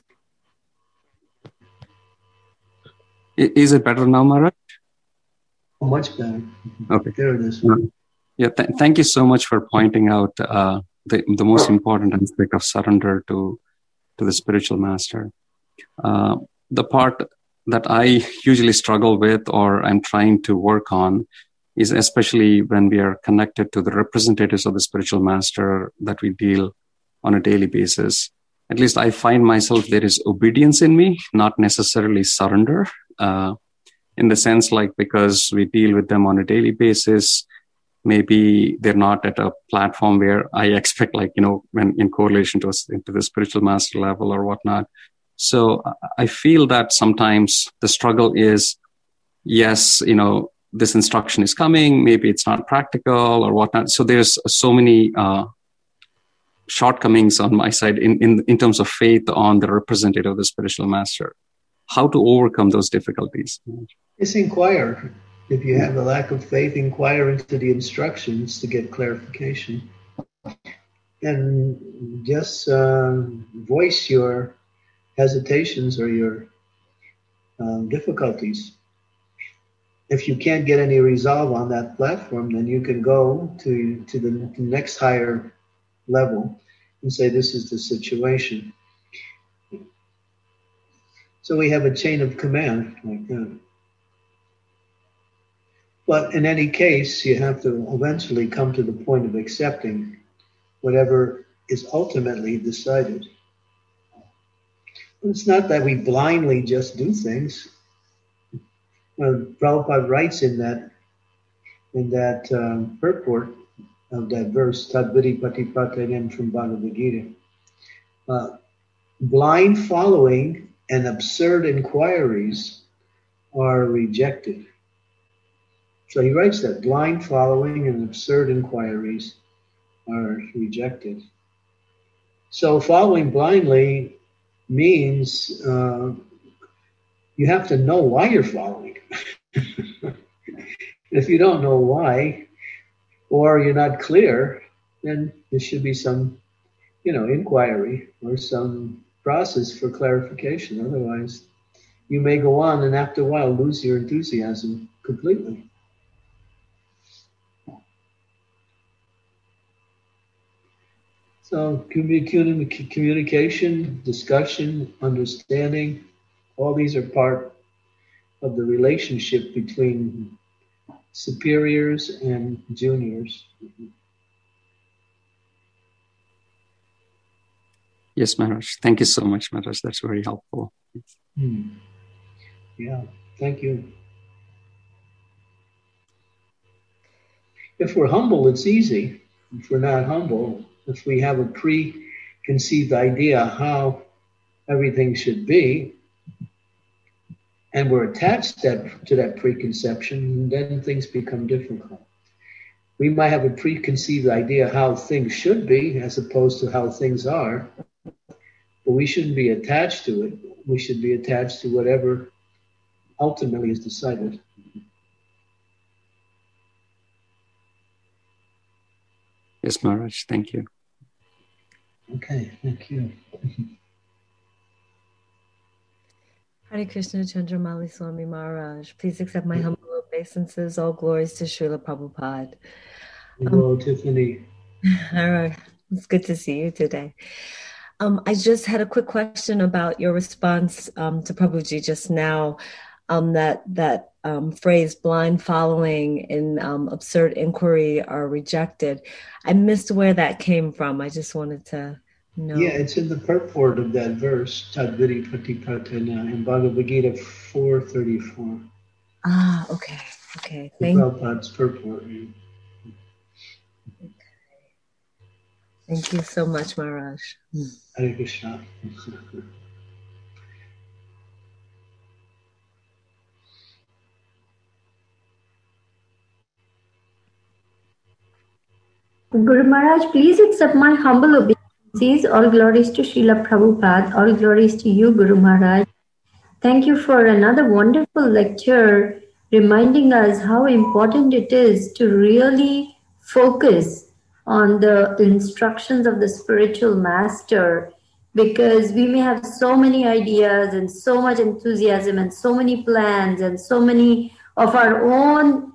I- Is it better now, Maharaj? much better. Okay. There it is. Yeah. Th- thank you so much for pointing out uh, the the most important aspect of surrender to to the spiritual master. Uh, the part that I usually struggle with, or I'm trying to work on, is especially when we are connected to the representatives of the spiritual master that we deal on a daily basis. At least I find myself, there is obedience in me, not necessarily surrender, uh, in the sense like, because we deal with them on a daily basis, maybe they're not at a platform where I expect, like, you know, when in correlation to, to the spiritual master level or whatnot. So I feel that sometimes the struggle is, yes, you know, this instruction is coming, maybe it's not practical or whatnot. So there's so many uh, shortcomings on my side in, in, in terms of faith on the representative of the spiritual master. How to overcome those difficulties? Just inquire. If you have a lack of faith, inquire into the instructions to get clarification. And just uh, voice your hesitations or your um, difficulties. If you can't get any resolve on that platform, then you can go to, to the next higher level and say, this is the situation. So we have a chain of command like that. But in any case, you have to eventually come to the point of accepting whatever is ultimately decided. It's not that we blindly just do things. Well, Prabhupada writes in that in that um, purport of that verse, Tadvidi Patipatanam from Bhagavad Gita, uh, blind following and absurd inquiries are rejected. So he writes that blind following and absurd inquiries are rejected. So following blindly means uh, you have to know why you're following. If you don't know why, or you're not clear, then there should be some, you know, inquiry or some process for clarification. Otherwise, you may go on and after a while lose your enthusiasm completely. So communication, discussion, understanding, all these are part of the relationship between superiors and juniors. Yes, Maharaj. Thank you so much, Maharaj. That's very helpful. Hmm. Yeah, thank you. If we're humble, it's easy. If we're not humble, if we have a preconceived idea how everything should be, and we're attached that, to that preconception, then things become difficult. We might have a preconceived idea how things should be as opposed to how things are, but we shouldn't be attached to it. We should be attached to whatever ultimately is decided. Yes, Maharaj. Thank you. Okay, thank you. Hare Krishna, Chandramali Swami Maharaj. Please accept my humble obeisances. All glories to Srila Prabhupada. Hello, um, Tiffany. All right. It's good to see you today. Um, I just had a quick question about your response um, to Prabhuji just now. Um, that that um, phrase, blind following and um, absurd inquiry are rejected. I missed where that came from. I just wanted to know. Yeah, it's in the purport of that verse, Tadvidi Patipatana, in Bhagavad Gita four thirty-four. Ah, okay. Okay. The Thank Prabhupada's purport. Okay. Thank you so much, Maharaj. Hare Krishna. Guru Maharaj, please accept my humble obeisances. All glories to Srila Prabhupada. All glories to you, Guru Maharaj. Thank you for another wonderful lecture, reminding us how important it is to really focus on the instructions of the spiritual master, because we may have so many ideas and so much enthusiasm and so many plans and so many of our own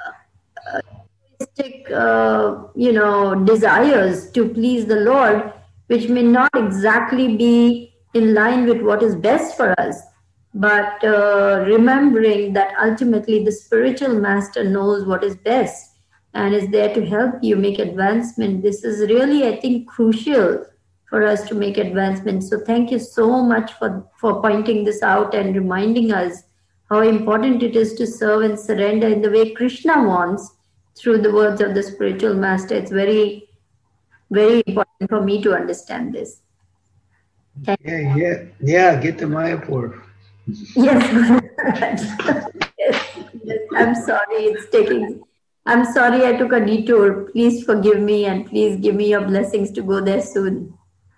uh, you know, desires to please the Lord, which may not exactly be in line with what is best for us. But uh, remembering that ultimately the spiritual master knows what is best and is there to help you make advancement. This is really, I think, crucial for us to make advancement. So thank you so much for, for pointing this out and reminding us how important it is to serve and surrender in the way Krishna wants through the words of the spiritual master. It's very, very important for me to understand this. Thank yeah, you. yeah, yeah. Get to Mayapur. Yes, yes, yes. I'm sorry. It's taking. I'm sorry I took a detour. Please forgive me and please give me your blessings to go there soon.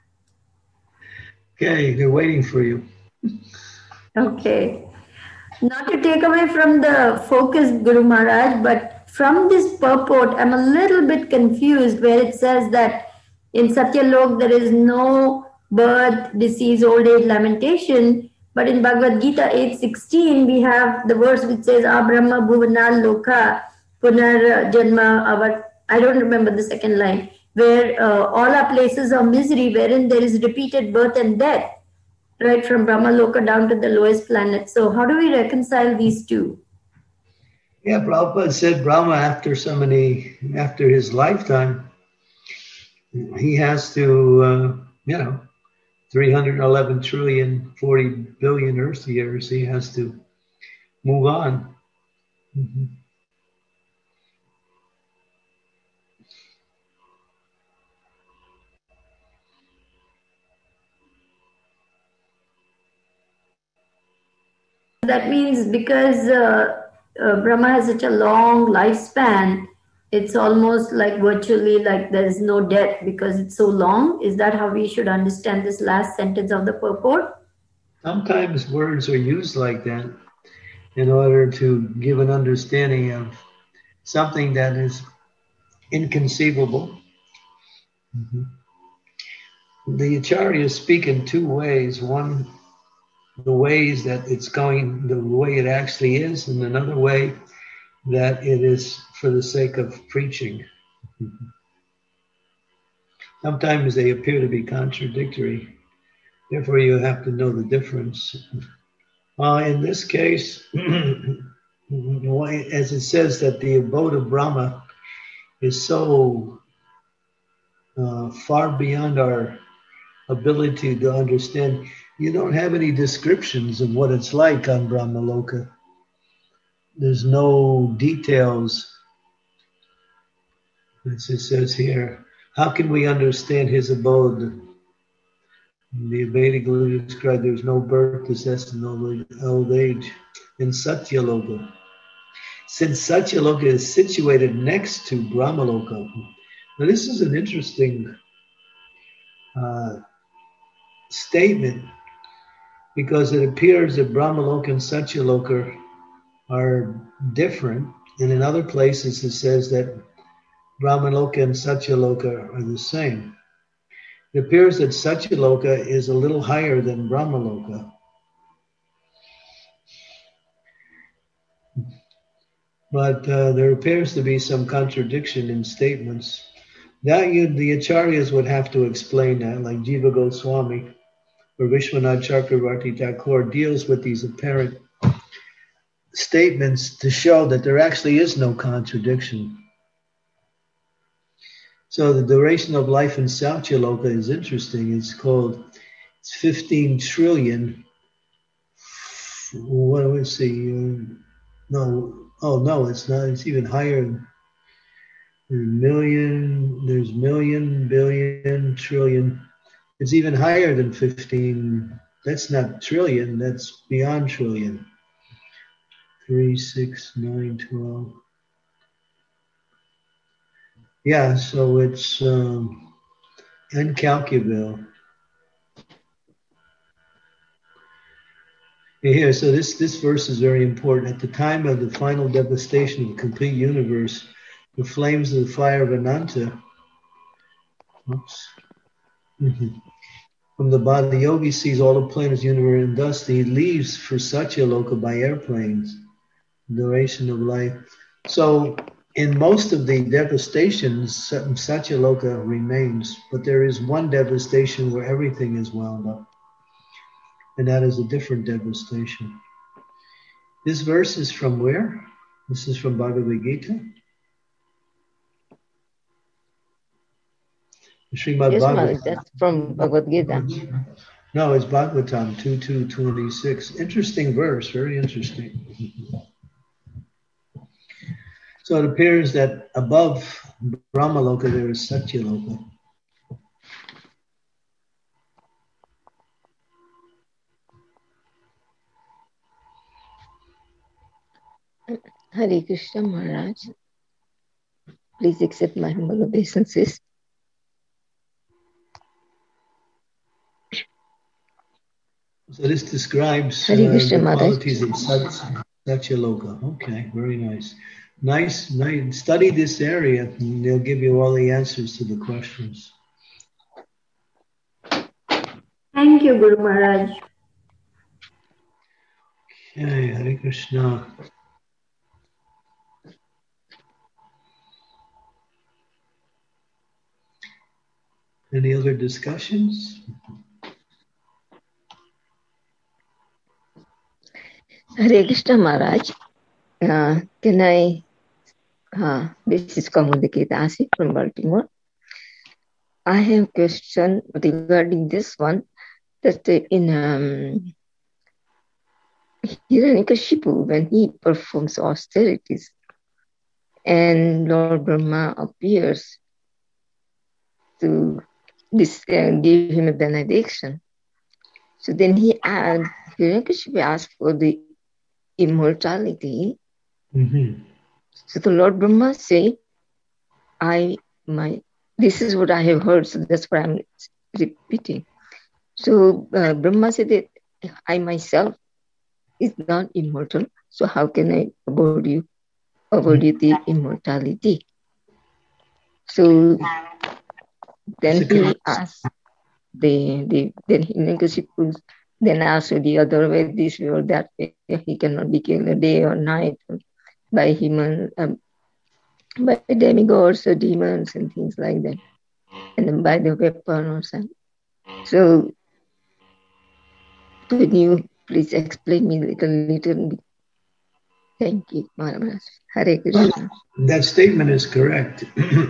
Okay, they're waiting for you. Okay. Not to take away from the focus, Guru Maharaj, but from this purport, I'm a little bit confused where it says that in Satyalok there is no birth, disease, old age, lamentation. But in Bhagavad Gita eight sixteen, we have the verse which says, Abrahma Bhuvanal Loka Punar Janma Avar. I don't remember the second line, where uh, all are places of misery, wherein there is repeated birth and death, right from Brahma Loka down to the lowest planet. So how do we reconcile these two? Yeah, Prabhupada said Brahma, after so many, after his lifetime, he has to, uh, you know, three hundred eleven trillion, forty billion Earth years, he has to move on. Mm-hmm. That means because uh, uh, Brahma has such a long lifespan, it's almost like virtually like there is no death because it's so long. Is that how we should understand this last sentence of the purport? Sometimes words are used like that in order to give an understanding of something that is inconceivable. Mm-hmm. The Acharyas speak in two ways. One, the ways that it's going, the way it actually is, and another way that it is for the sake of preaching. Mm-hmm. Sometimes they appear to be contradictory. Therefore, you have to know the difference. Uh, in this case, as it says that the abode of Brahma is so uh, far beyond our ability to understand, you don't have any descriptions of what it's like on Brahma Loka. There's no details. As it says here, how can we understand his abode? The Vedic Guru described there's no birth, disease, no old age in Satyaloka. Since Satyaloka is situated next to Brahmaloka, now this is an interesting uh, statement because it appears that Brahmaloka and Satyaloka are different, and in other places it says that Brahmaloka and Satyaloka are the same. It appears that Satyaloka is a little higher than Brahmaloka. But uh, there appears to be some contradiction in statements. That you, the Acharyas would have to explain that, like Jiva Goswami or Vishwanath Chakravarti Thakur deals with these apparent statements to show that there actually is no contradiction. So the duration of life in Satyaloka is interesting. It's called, it's fifteen trillion. What do we see? Uh, no, oh no, it's not. It's even higher. There's million, there's million, billion, trillion. It's even higher than fifteen. That's not trillion, that's beyond trillion. Three, six, nine, twelve. Yeah, so it's um, incalculable. Here, so this, this verse is very important. At the time of the final devastation of the complete universe, the flames of the fire of Ananta, oops, mm-hmm. from the body, the yogi sees all the planets, universe, and dust. He leaves for Satyaloka by airplanes, duration of life. So in most of the devastations, Satyaloka remains, but there is one devastation where everything is wound up, and that is a different devastation. This verse is from where? This is from Bhagavad Gita. Srimad Yes, Bhagavatam. Maharaj, that's from Bhagavad Gita. No, it's Bhagavatam two two twenty-six. Interesting verse, very interesting. So it appears that above Brahmaloka there is Satyaloka. Hare Krishna Maharaj, please accept my humble obeisances. So this describes uh, Hare Krishna the Maharaj. qualities of Sat, Satyaloka. Okay, very nice. Nice, nice. Study this area and they'll give you all the answers to the questions. Thank you, Guru Maharaj. Okay, Hare Krishna. Any other discussions? Hare Krishna Maharaj, uh, can I, uh, this is Kamudiki Dasi from Baltimore. I have a question regarding this one, that in um, Hiranyakashipu, when he performs austerities and Lord Brahma appears to this, uh, give him a benediction. So then he asked, Hiranyakashipu asked for the immortality. Mm-hmm. So the Lord Brahma say, I, my, this is what I have heard, so that's what I'm repeating. So uh, Brahma said that I myself is not immortal, so how can I award you, award you the immortality? So then he asked, the, the, then Hiranyakashipu then asked the other way, this way or that way, he cannot be killed day or night by human, um, by demigods or demons and things like that, and then by the weapon or something. So, could you please explain me a little, little bit? Thank you, Maharaj. Hare Krishna. That statement is correct.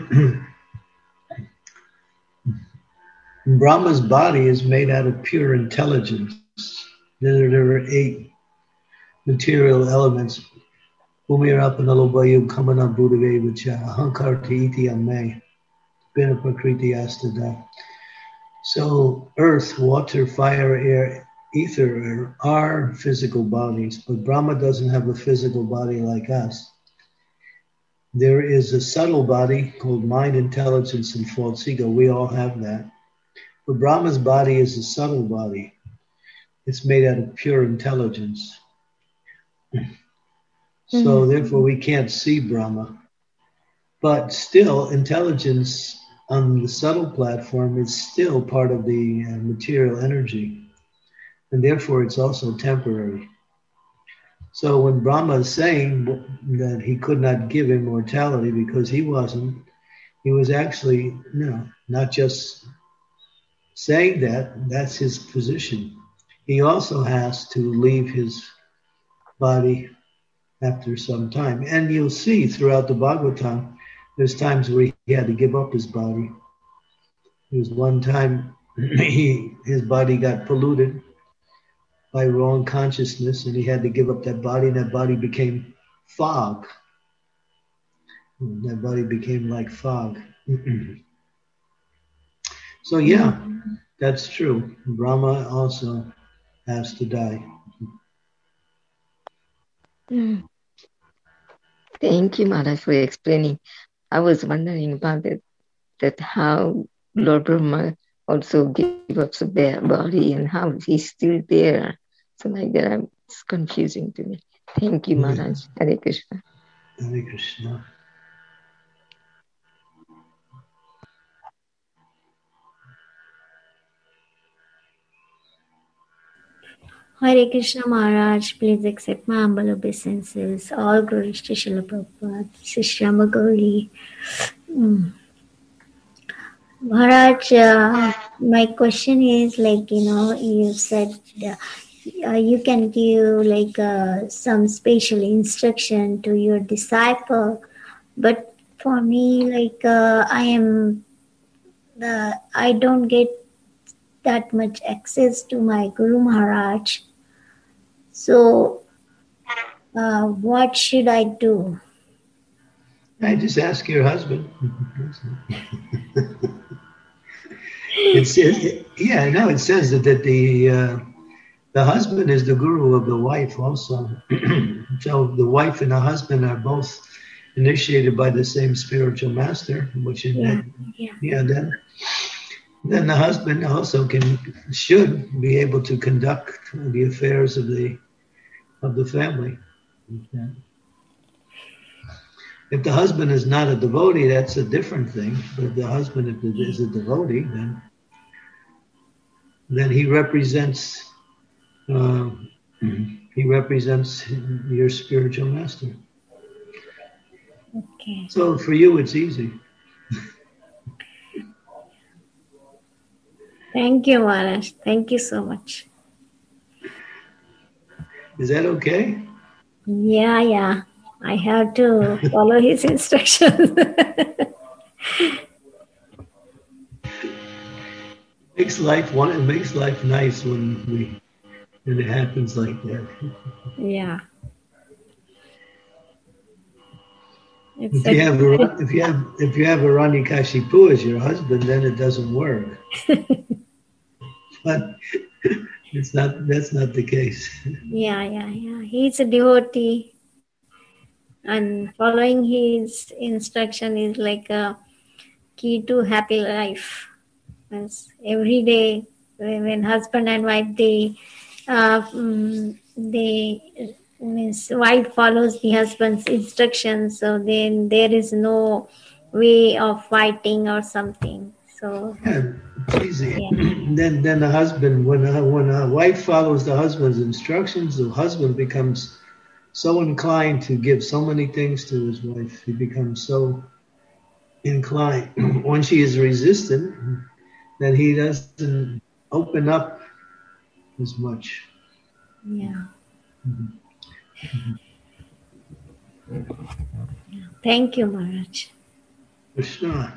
Brahma's body is made out of pure intelligence. There, there are eight material elements. Bhumirapanalobayum kamana buddhave vacha ahankarti iti ame bina prakriti astada. So earth, water, fire, air, ether are physical bodies, but Brahma doesn't have a physical body like us. There is a subtle body called mind, intelligence, and false ego. We all have that. But Brahma's body is a subtle body. It's made out of pure intelligence. So mm-hmm. therefore we can't see Brahma. But still, intelligence on the subtle platform is still part of the uh, material energy. And therefore it's also temporary. So when Brahma is saying that he could not give immortality because he wasn't, he was actually, you know, not just saying that, that's his position. He also has to leave his body after some time. And you'll see throughout the Bhagavatam, there's times where he had to give up his body. There was one time he, his body got polluted by wrong consciousness, and he had to give up that body, and that body became fog. And that body became like fog. So yeah, that's true. Brahma also has to die. Thank you, Maharaj, for explaining. I was wondering about it, that how Lord Brahma also gave up the body and how he's still there. So like that, I'm, it's confusing to me. Thank you, Maharaj. Hare Krishna. Hare Krishna. Hare Krishna Maharaj, please accept my humble obeisances. All glories to Srila Prabhupada, Sri Gauri. Mm. Maharaj, uh, my question is like, you know, you said uh, uh, you can give like uh, some special instruction to your disciple, but for me, like uh, I am, uh, I don't get that much access to my Guru Maharaj. So, uh, what should I do? I just ask your husband. It says, yeah, no, it says that, that the uh, the husband is the guru of the wife also. So the wife and the husband are both initiated by the same spiritual master, which is Yeah, that, yeah. yeah, then then the husband also can should be able to conduct the affairs of the of the family. Okay. If the husband is not a devotee, that's a different thing. But if the husband is a devotee, then then he represents uh, he represents your spiritual master. Okay. So for you, it's easy. Thank you, Maharaj. Thank you so much. Is that okay? Yeah, yeah. I have to follow his instructions. Makes life one. It makes life nice when we when it happens like that. Yeah. It's If you have a, if you have if you have a Hiranyakashipu as your husband, then it doesn't work. But it's not. That's not the case. Yeah, yeah, yeah. He's a devotee, and following his instruction is like a key to happy life. Means every day, when husband and wife they uh, mm, they means wife follows the husband's instructions, so then there is no way of fighting or something. So Yeah, it's easy. yeah. then then the husband, when a, when a wife follows the husband's instructions, the husband becomes so inclined to give so many things to his wife. He becomes so inclined. When she is resistant, then he doesn't open up as much. Yeah. Thank you, Maharaj. Krishna.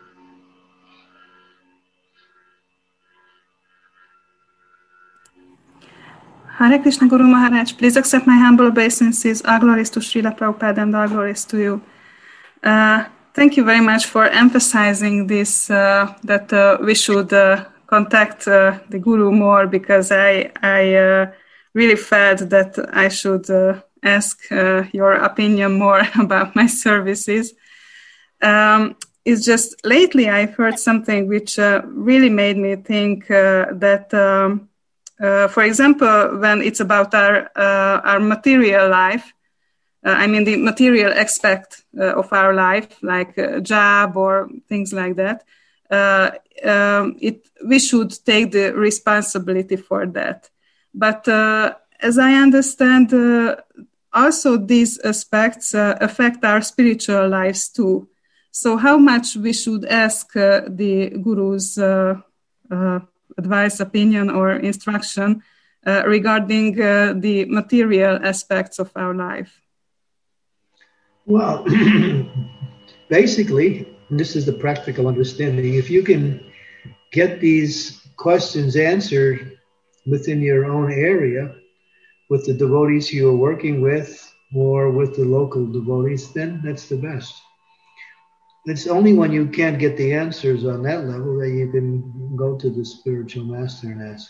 Hare Krishna Guru Maharaj, please accept my humble obeisances. All glories to Srila Prabhupada and all glories to you. Uh, thank you very much for emphasizing this, uh, that uh, we should uh, contact uh, the Guru more, because I, I uh, really felt that I should uh, ask uh, your opinion more about my services. Um, it's just lately I've heard something which uh, really made me think uh, that um, Uh, for example, when it's about our uh, our material life, uh, I mean the material aspect uh, of our life, like a job or things like that, uh, um, it we should take the responsibility for that. But uh, as I understand, uh, also these aspects uh, affect our spiritual lives too. So how much we should ask uh, the Guru's uh, uh, advice, opinion, or instruction uh, regarding uh, the material aspects of our life? Well, basically, this is the practical understanding. If you can get these questions answered within your own area, with the devotees you are working with, or with the local devotees, then that's the best. It's only when you can't get the answers on that level that you can go to the spiritual master and ask.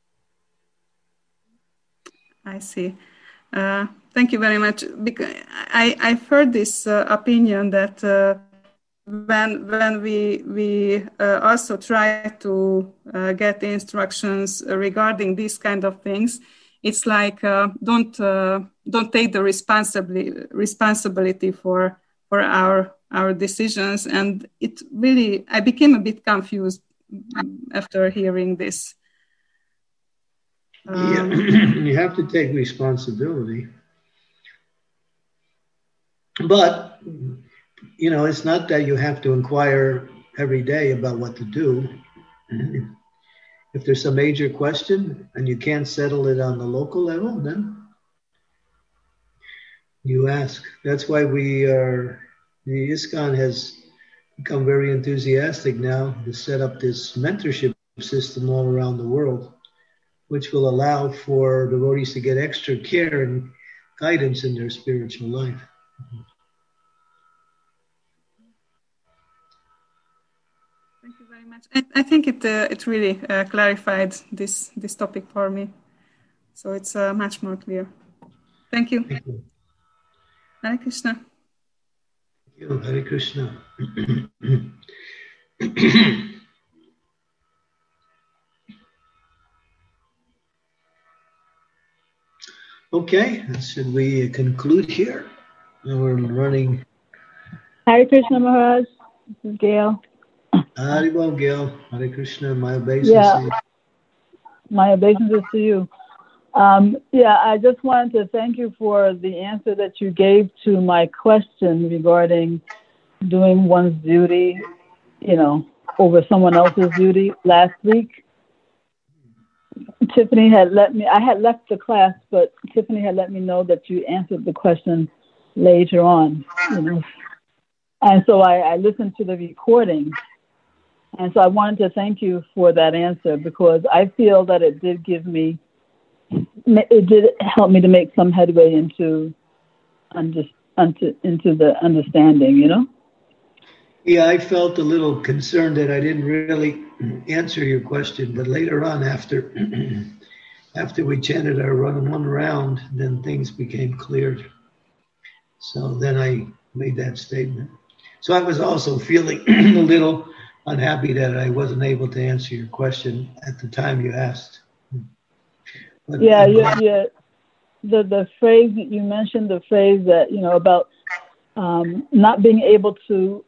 I see. Uh, thank you very much. Because I, I've heard this uh, opinion that uh, when when we we uh, also try to uh, get instructions regarding these kind of things, it's like uh, don't uh, don't take the responsibility responsibility for for our our decisions. And it really, I became a bit confused after hearing this. Um, yeah. You have to take responsibility, but you know, it's not that you have to inquire every day about what to do. If there's a major question and you can't settle it on the local level, then you ask. That's why we are, the ISKCON has become very enthusiastic now to set up this mentorship system all around the world, which will allow for devotees to get extra care and guidance in their spiritual life. Thank you very much. I, I think it uh, it really uh, clarified this this topic for me, so it's uh, much more clear. Thank you. Thank you. Hare Krishna. Thank you. Hare Krishna. Okay, should we conclude here? We're running. Hare Krishna Maharaj. This is Gail. Haribol, Gail. Hare Krishna. My obeisances. Yeah. My obeisances to you. Um, yeah, I just wanted to thank you for the answer that you gave to my question regarding doing one's duty, you know, over someone else's duty last week. Tiffany had let me, I had left the class, but Tiffany had let me know that you answered the question later on, you know. And so I, I listened to the recording. And so I wanted to thank you for that answer, because I feel that it did give me, it did help me to make some headway into, under, into, into the understanding, you know? Yeah, I felt a little concerned that I didn't really answer your question, but later on, after after we chanted our run one round, then things became clear. So then I made that statement. So I was also feeling a little unhappy that I wasn't able to answer your question at the time you asked. But yeah, yeah, yeah. The the phrase that you mentioned, the phrase that, you know, about um, not being able to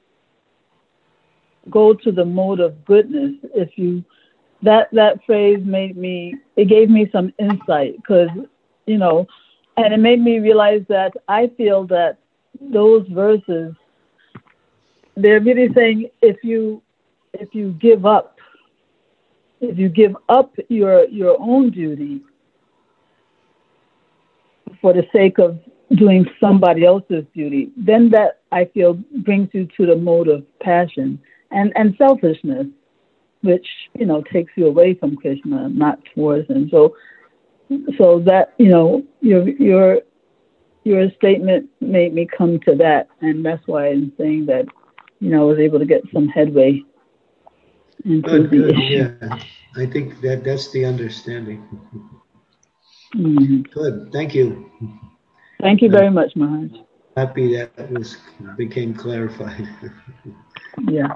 go to the mode of goodness. If you, that that phrase made me, it gave me some insight, because, you know, and it made me realize that I feel that those verses, they're really saying if you if you give up, if you give up your your own duty for the sake of doing somebody else's duty, then that, I feel, brings you to the mode of passion and, and selfishness, which, you know, takes you away from Krishna, not towards him. So so that, you know, your your your statement made me come to that, and that's why I'm saying that, you know, I was able to get some headway into good, the good, issue. Yeah. I think that that's the understanding. Mm-hmm. Good, thank you. Thank you very much, Maharaj. Happy that was became clarified. Yeah.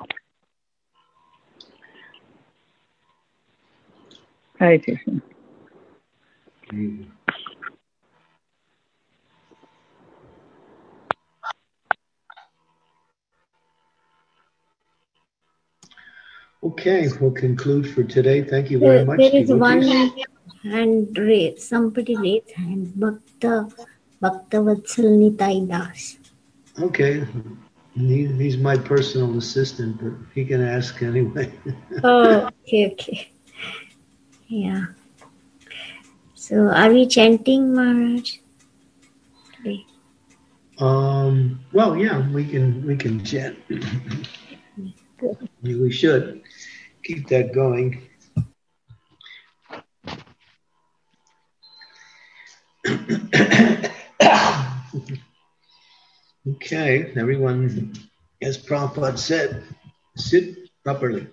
Hare Krishna. Okay, we'll conclude for today. Thank you very there, much. There is devotees. one hand raised. Somebody raised hand. Bhakta, Bhakta Vatsal Nitai Das. Okay. He, he's my personal assistant, but he can ask anyway. Oh, okay, okay. Yeah. So, are we chanting, Maharaj, today? Um. Well, yeah, we can we can chant. Good. We should keep that going. Okay, everyone, as Prabhupada said, sit properly.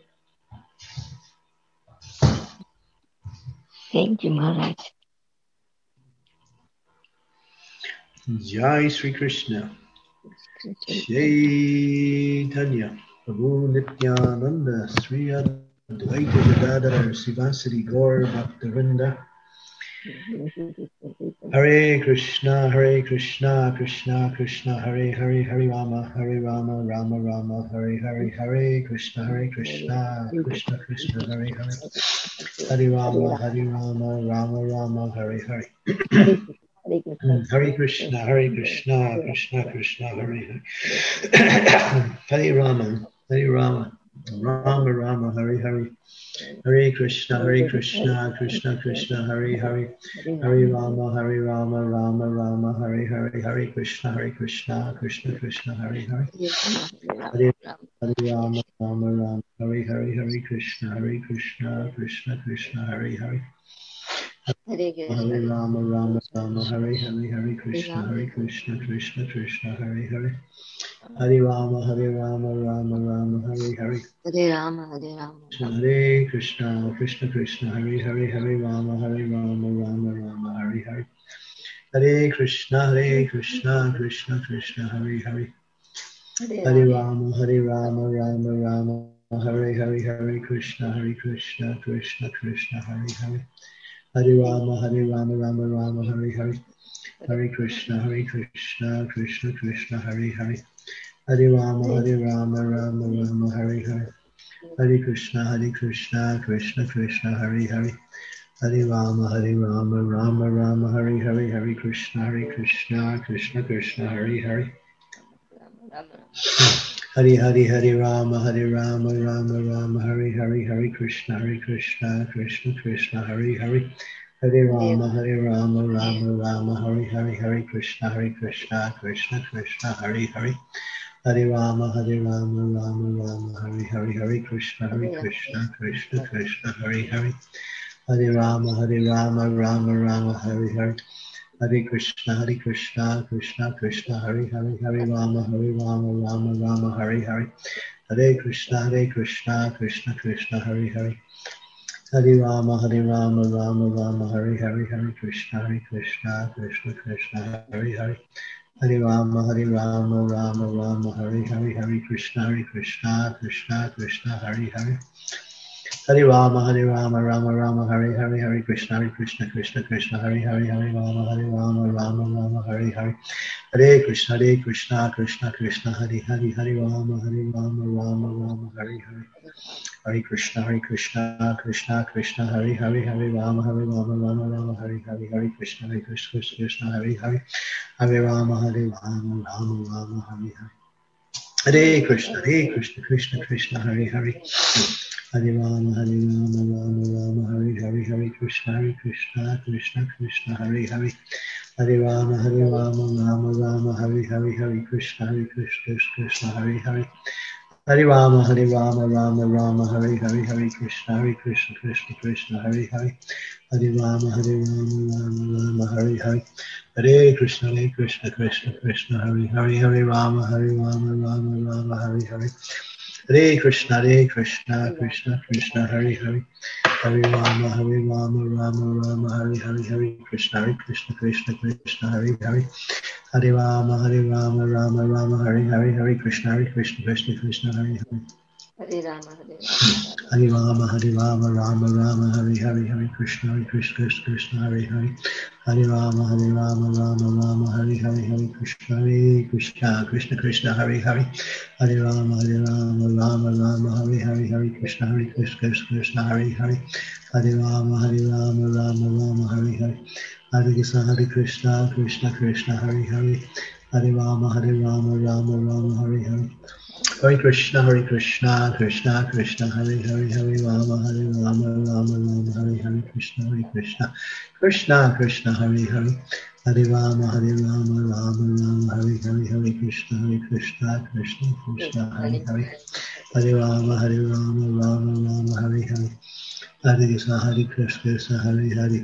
Thank you, Maharaj. Jai Sri Krishna. Chaitanya Prabhu Nityananda Sri Advaita Gadadhar Sivasati Gaur Bhaktavinda Hare Krishna Hare Krishna Krishna Krishna Hare Hare Hare Rama Hare Rama Rama Rama Hare Hare Hare Krishna Hare Krishna Krishna Krishna Hare Hare Hare Rama Hare Rama Rama Rama Hare Hare Hare Krishna, Hare Krishna, Krishna Krishna, Hare Hare. Hare Rama, Hare Rama, Rama Rama, Hare Hare. Hare Krishna, Hare Krishna, Krishna Krishna, Hare Hare. Hare Rama, Hare Rama, Rama Rama, Hare Hare. Hare Krishna, Hare Krishna, Krishna Krishna, Hare Hare. Hare Rama, Rama Rama, Hare Hare. Hare Krishna, Hare Krishna, Krishna Krishna, Hare Hare. Hare Rama, Rama Rama, Hare Hare, Hare Krishna, Hare Krishna, Krishna Krishna, Hare Hare. Hare Rama, Hare Rama, Rama Rama, Hare Hare. Hare Rama, Hare Rama. Hare Krishna, Krishna Krishna, Hare Hare, Hare Rama, Hare Rama, Rama Rama, Hare Hare. Hare Krishna, Hare Krishna, Krishna Krishna, Hare Hare. Hare Rama, Hare Rama, Rama Rama, Hare Hare, Hare Krishna, Hare Krishna, Krishna Krishna, Hare Hare. Hare Rama, Hare Rama, Rama Rama, Hare Hare. Hare Krishna, Hare Krishna, Krishna Krishna, Hare Hare. Hare Rama, Hare Rama, Rama Rama, Hare Hare. Hare Krishna, Hare Krishna, Krishna Krishna, Hare Hare. Hare Rama, Hare Rama, Rama Rama, Hare Hare. Hare Krishna, Hare Krishna, Krishna Krishna, Hare Hare. Hare Hare, Hare Rama, Hare Rama, Rama Rama, Hare Hare. Hare Krishna, Hare Krishna, Krishna Krishna, Hare Hare. Hare Rama, Hare Rama, Rama Rama, Hare Hare. Hare Krishna, Hare Krishna, Krishna Krishna, Hare Hare. Hare Rama, Hare Rama, Rama Rama, Hare Hare. Hare Krishna, Hare Krishna, Krishna Krishna, Hare Hare. Hare Rama, Hare Rama, Rama Rama, Hare Hare. Hare Krishna, Hare Krishna, Krishna Krishna, Hare Hare. Hare Rama, Hare Rama, Rama Rama, Hare Hare. Hare Krishna, Hare Krishna, Krishna Krishna, Hare Hare. Hare Rama, Hare Rama, Rama Rama, Hare Hare. Hare Krishna, Hare Krishna, Krishna Krishna, Hare Hare. Hare Rama, Hare Rama, Rama Rama, Hare Hare. Hare Krishna, Hare Krishna, Krishna Krishna, Hare Hare. Hare Rama, Hare Rama, Rama Rama, Hare Hare. Hare Krishna, Hare Krishna, Krishna Krishna, Hare Hare. Hare Rama, Hare Rama, Rama Rama, Hare Hare. Hare Krishna, Hare Krishna, Krishna Krishna, Hare Hare. Hare Rama, Hare Rama, Rama Rama, Hare Hare. Hare Krishna, Hare Krishna, Krishna Krishna, Hare Hare. Hare Rama, Hare Rama, Rama Rama, Hare Hare. Hare Krishna, Hare Krishna, Krishna Hare Hare. Hare Rama, Hare Rama, Rama Rama, Hare Hare. Hare Krishna, Hare Krishna, Krishna Krishna, Hare Hare. Hare Rama, Hare Rama, Rama Rama, Hare Hare. Hare Krishna, Hare Krishna, Krishna Krishna, Hare Hare. Hare Rama, Hare Rama, Rama Rama, Hare Hare. Hare Krishna, Hare Krishna, Krishna Hare Hare. Hare Rama, Hare Rama, Rama Rama, Hare Hare. Hare Krishna, Hare Krishna, Krishna Krishna, Hare Hare. Hare Rama, Hare Rama, Rama Rama, Hare Hare. Hare Krishna, Hare Krishna, Krishna Krishna, Hare Hare. Hare Rama, Hare Rama, Rama Rama, Hare Hare. Hare Krishna, Hare Krishna, Krishna Krishna, Hare Hare. Hare Rama, Hare Rama, Rama Rama, Hare Hare. Hare Krishna, Hare Krishna, Krishna Krishna, Hare Hare. Hare Rama, Hare Rama, Rama Rama, Hare Hare. Hare Krishna, Hare Krishna, Krishna Krishna, Hare Hare. Hare Rama, Hare Hare Rama, Hare Rama, Rama Rama, Hare Hare. Hare Krishna, Hare Krishna, Krishna Krishna, Hare Hare. Hare Rama, Hare Rama, Rama Rama, Hare Hare. Hare Krishna, Hare Krishna, Krishna Krishna, Hare Hare. Hare Rama, Hare Rama, Rama Rama, Hare Hare. Hare Krishna, Hare Krishna, Krishna Krishna, Hare Hare. Hare Rama, Hare Rama, Rama Rama, Hare Hare. Hare Krishna, Hare Krishna, Krishna Krishna, Hare Hare. Hare Rama, Hare Rama, Rama Rama, Hare Hare. Hare Krishna, Hare Krishna, Krishna Krishna, Hare Hare. Hare Rama, Hare Rama, Rama Rama, Hare Hare. Krishna, Hare Krishna, Krishna Krishna, Hare Hare. Hare Rama, Hare Rama, Rama Rama, Hare Hare. Hare Krishna, Hare Krishna, Krishna Krishna, Hare Hare. Hare Rama, Hare Rama, Rama Rama, Hare Hare. Hare Krishna, Hare Krishna, Krishna Hare Hare.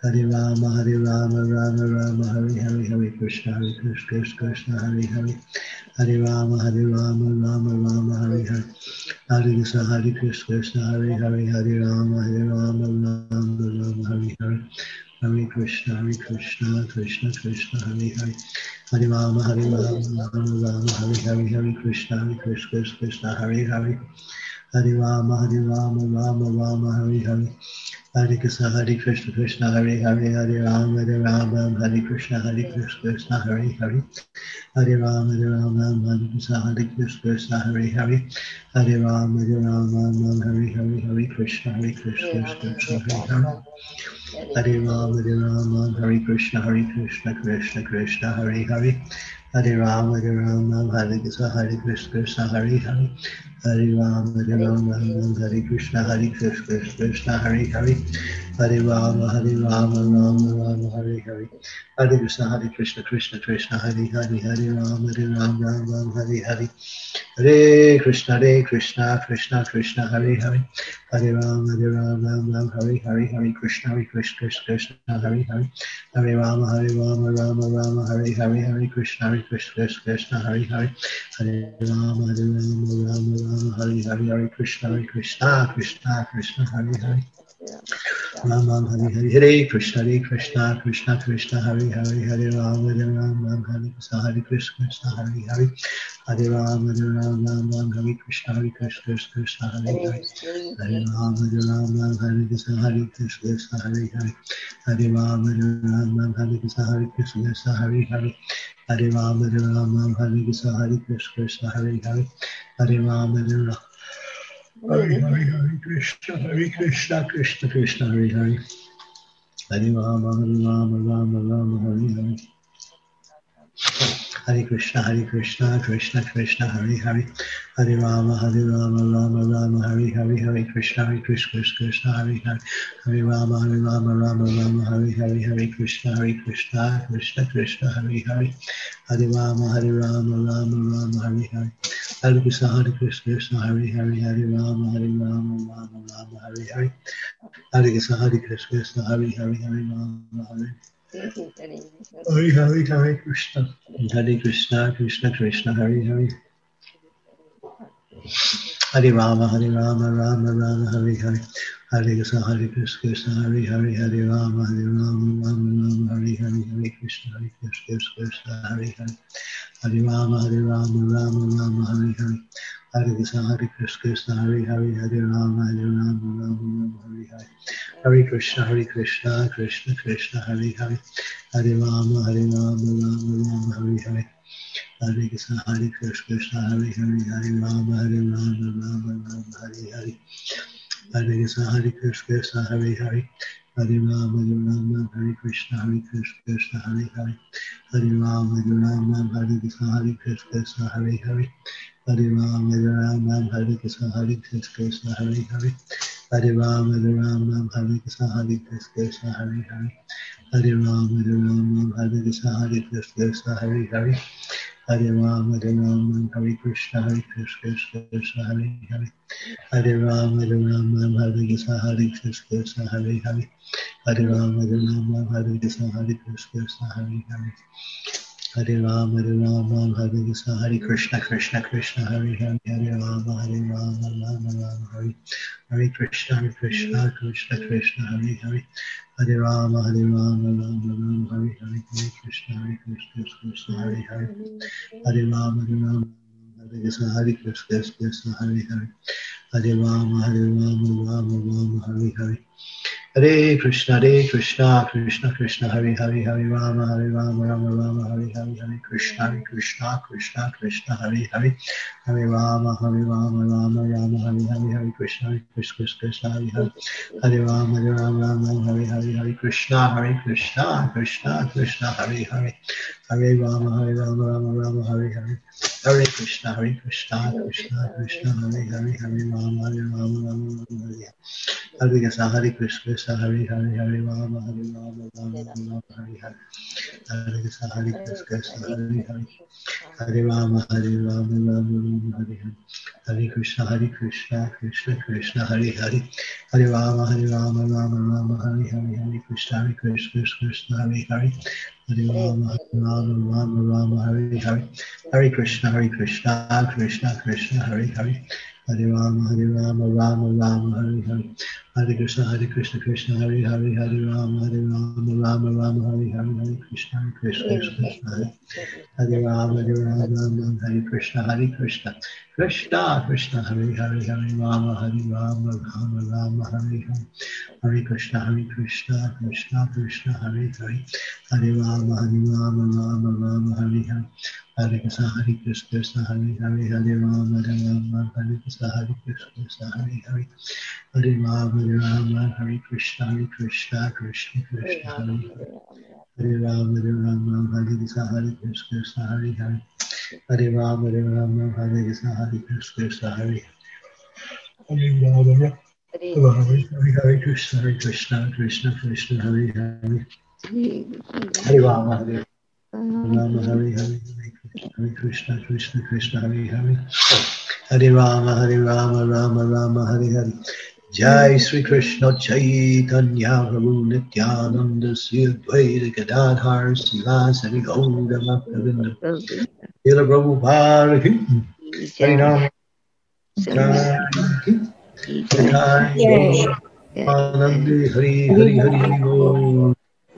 Hare Rama, Hare Rama, Rama Rama, Hare Hare, Hare Krishna, Hare Krishna, Krishna Krishna, Hare Hare, Hare Rama, Hare Rama, Rama Rama, Hare Hare, Hare Krishna, Hare Krishna, Krishna Hare Hare, Hare Rama, Hare Rama, Rama Rama, Hare Hare, Hare Krishna, Hare Krishna, Krishna Krishna, Hare Hare, Hare Rama, Hare Rama, Rama Rama, Hare Hare, Hare Krishna, Hare Krishna, Krishna Hare Hare, Hare Rama, Hare Rama, Rama Rama, Hare Hare, Hare Krishna, Hare Krishna, Krishna Hare Hare, Hare Rama, Hare Rama, Hare Krishna, Hare Krishna, Krishna Hare Hare, Hare Rama, Hare Rama, Hare Krishna, Hare Krishna, Krishna Hare Hare, Hare Rama, Hare Rama, Hare Hare, Hare Krishna, Hare Krishna, Krishna Hare Hare, Hare Rama, Hare Rama, Hare Krishna, Hare Krishna, Krishna Krishna Hare Hare, Hare Rama, Hare Rama, Hare Krishna, Hare Krishna, Krishna Hare Hare, Hare Rama, Hare Rama, Hare Krishna, Hare Krishna, Krishna Hare Hare, Hare Rama, Hare Rama, Rama Rama, Hare Hare, Hare Krishna, Hare Krishna, Krishna Krishna Hare Hare, Hare Rama, Hare Rama, Rama Hare Hare, Hare Krishna, Hare Krishna, Krishna Krishna Hare Hare, Hare Rama, Hare Rama, Rama Hare Hare, Hare Krishna, Hare Krishna, Krishna Hare Hare, Hare Rama, Hare Rama, Rama Rama Hare Hare, Hare Krishna, Hare Krishna, Krishna Hare Hare, Hare Rama, Hare Rama, Rama Rama Hare Hare, Hare Krishna, Hare Krishna, Krishna Krishna Hare Hare, Rama Hare Hare, Hare Krishna, Hare Krishna, Krishna Krishna Hare Hare, Hare Rama, Hare Rama, Hare Krishna, Hare Krishna, Krishna Hare Hare, Hare Rama, Hare Rama, Hare Krishna, Hare Krishna, Krishna Hare Hare, Hare Rama, Hare Rama, Hare Krishna, Hare Krishna, Krishna Hare Hare, Hare Rama, Hare Rama, Hare Krishna, Hare Krishna, Krishna Hare Hare, Hare Rama, Hare Rama, Hare Krishna, Hare Krishna, Krishna Hare Hare, Hare Rama, Hare Rama, Hare Hare, Hare Krishna, Hare Krishna, Krishna Krishna Hare Hare, Hare Rama, Hare Rama, Rama Rama, Hare Hare, Hare Krishna, Hare Krishna, Krishna Krishna Hare Hare, Hare Rama, Hare Rama, Rama Rama, Hare Hare, Hare Krishna, Hare Krishna, Krishna Hare Hare, Hare Rama, Hare Rama, Rama Rama, Hare Hare, Hare Krishna, Hare Krishna, Krishna Krishna Hare Hare, Hare Rama, Hare Rama, Rama Rama, Hare Hare, Hare Krishna, Hare Krishna, Krishna Hare Hare, Hare Rama, Hare Rama, Rama Rama, Hare Hare, Hare Krishna, Hare Krishna, Krishna Hare Hare, Hare Rama, Hare Hare Hare, Hare Krishna, Hare Krishna, Krishna Krishna Hare Hare, Hare Rama, Hare Rama, Rama Rama, Hare Hare, Hare Krishna, Hare Krishna, Krishna Hare Hare, Hare Rama, Hare Rama, Rama Rama, Hare Hare, Hare Krishna, Hare Krishna, Krishna Hare Hare, Hare Rama, Hare Rama, Rama Rama, Hare Hare, Hare Krishna, Hare Krishna, Krishna Hare Hare, Hare Rama, Hare Rama, Rama Rama, Hare Hare, Hare Krishna, Hare Krishna, Krishna Krishna Hare Hare, Hare Rama, Hare Rama, Rama Rama, Hare Hare, Hare Krishna, Hare Krishna, Krishna Hare Hare, Hare Rama, Hare Rama, Rama Rama, Hare Hare, Hare Krishna, Hare Krishna, Krishna Hare Hare, Hare Rama, Hare Rama, Hare Krishna, Hare Krishna, Krishna Hare Hare, Hare Rama, Hare Rama, Hare Krishna, Hare Krishna, Krishna Hare Hare, Hare Rama, Hare Rama, Hare Krishna, Hare Krishna, Krishna Hare Hare, Hare Rama, Hare Rama, Hare Krishna, Hare Krishna, Krishna Hare Hare, Hare Rama, Hare Rama, Hare Krishna, Hare Krishna, Krishna Hare Hare, Hare Rama, Hare Rama, Hare Krishna, Hare Krishna, Krishna Krishna Hare Hare, Hare Rama, Hare Rama, Hare Krishna, Hare Krishna, Krishna Hare Hare, Hare Rama, Hare Rama, Hare Krishna, Hare Krishna, Krishna Hare Hare, Hare Rama, Hare Rama, Hare Krishna, Hare Krishna, Krishna Krishna Hare Hare, Hare Rama, Hare Rama, Rama Rama, Hare Hare Krishna, Hare Krishna, Krishna Krishna Hare Hare, Hare Rama, Hare Rama, Rama Rama, Hare Hare, Hare Krishna, Hare Krishna, Krishna Hare Hare, Hare Rama, Hare Rama, Hare Krishna, Hare Krishna, Krishna Hare Hare, Hare Rama, Hare Rama, Rama Rama, Hare Hare, Hare Krishna, Hare Krishna, Krishna Krishna Hare Hare, Hare Rama, Hare Rama, Rama Rama, Hare Hare, Hare Krishna, Hare Krishna, Krishna Krishna Hare Hare, Hare Rama, Hare Rama, Rama Rama, Hare Hare, Hare Krishna, Hare Krishna, Krishna Hare Hare, Hare Rama, Hare Rama, Rama Hare Hare, Hare Krishna, Hare Krishna, Krishna Krishna Hare Hare, Hare Rama, Hare Rama, Rama Rama, Hare Hare, Hare Krishna, Hare Krishna, Krishna Krishna, Hare Hare, Hare Rama, Hare Rama, Rama Rama, Hare Hare Krishna, Hare Krishna, Hare Hare, Hare Rama, Hare Rama, Rama Rama, Hare Hare. Hare Krishna, Hare Krishna, Hare Hare, Hare Rama, Hare Rama, Rama Rama, Hare Hare. Hare Krishna, Hare Krishna, Krishna Krishna, Hare Hare, Hare Rama, Hare Rama, Rama Rama, Hare Hare. Hare Krishna, Hare Krishna, Krishna Hare Hare, Hare Rama, Hare Rama, Rama Rama, Hare Hare. Hare Krishna, Hare Krishna, Krishna Krishna, Hare Hare, Hare Rama, Hare Rama, Rama Rama, Hare Hare. Hare Krishna, Hare Krishna, Krishna Hare Hare, Hare Rama, Hare Rama, Rama Rama, Hare Hare. Hare Krishna, Hare Krishna, Krishna Hare Hare Rama, Hare Rama, Hare Krishna, Hare Krishna, Krishna Krishna, Hare Hare, Hare Rama, Hare Rama, Rama Rama, Hare Hare. Hare Krishna, Hare Krishna, Krishna Krishna, Hare Hare, Hare Rama, Hare Rama, Rama Rama, Hare Hare. Hare Krishna, Hare Krishna, Krishna Hare Hare, Hare Rama, Hare Rama, Hare Krishna, Hare Krishna, Krishna Hare Hare, Hare Rama, Hare Rama, Hare Krishna, Hare Krishna, Krishna Krishna, Hare Hare. Hare Rama, Hare Rama, Hare Krishna, Hare Krishna, Krishna Hare Hare. Hare Rama, Hare Rama, Hare Krishna, Hare Krishna, Krishna Hare Hare. Hare Rama, Hare Krishna, Hare Krishna, Krishna Krishna Hare Hare. Hare Rama, Hare Rama, Hare Hare, Hare Krishna, Krishna Krishna Hare Hare. Hare Rama, Hare Rama, Rama Rama, Hare Hare. Jai Sri Krishna Chaitanya Prabhu Nityananda Sri Advaita Gadadhar Sivasari Gaura Bhaktavinda Srila Prabhupada Ki Hari Rama Jai Anandi Hari Hari Hari Bol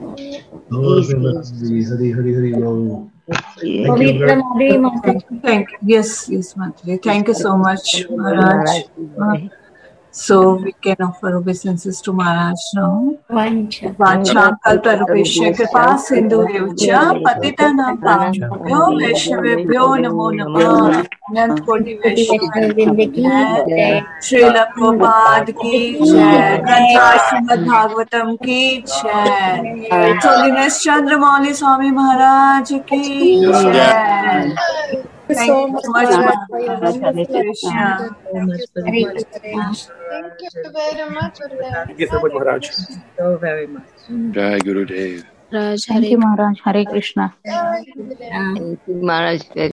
Hari Hari Hari Bol. Thank you very much. Thank you. Yes, yes, Mantri. Thank you so much, Maharaj. Uh, so we can offer obeisances to Maharaj now. Vancha kalparupesha kripa sindhurevcha patitanam pavanebhyo vaishnavebhyo namo namah. Anant koti vaishnava Srila Prabhupada ki jai. Granth Srimad Bhagavatam ki jai. His Holiness Chandramauli Swami Maharaj ki jai. Thank you so much, Maharaj. Thank you very much. Thank you so much, Maharaj. So very much. Jai Gurudev. Raj, Thank you, Maharaj. Hare Krishna. Thank you, Maharaj.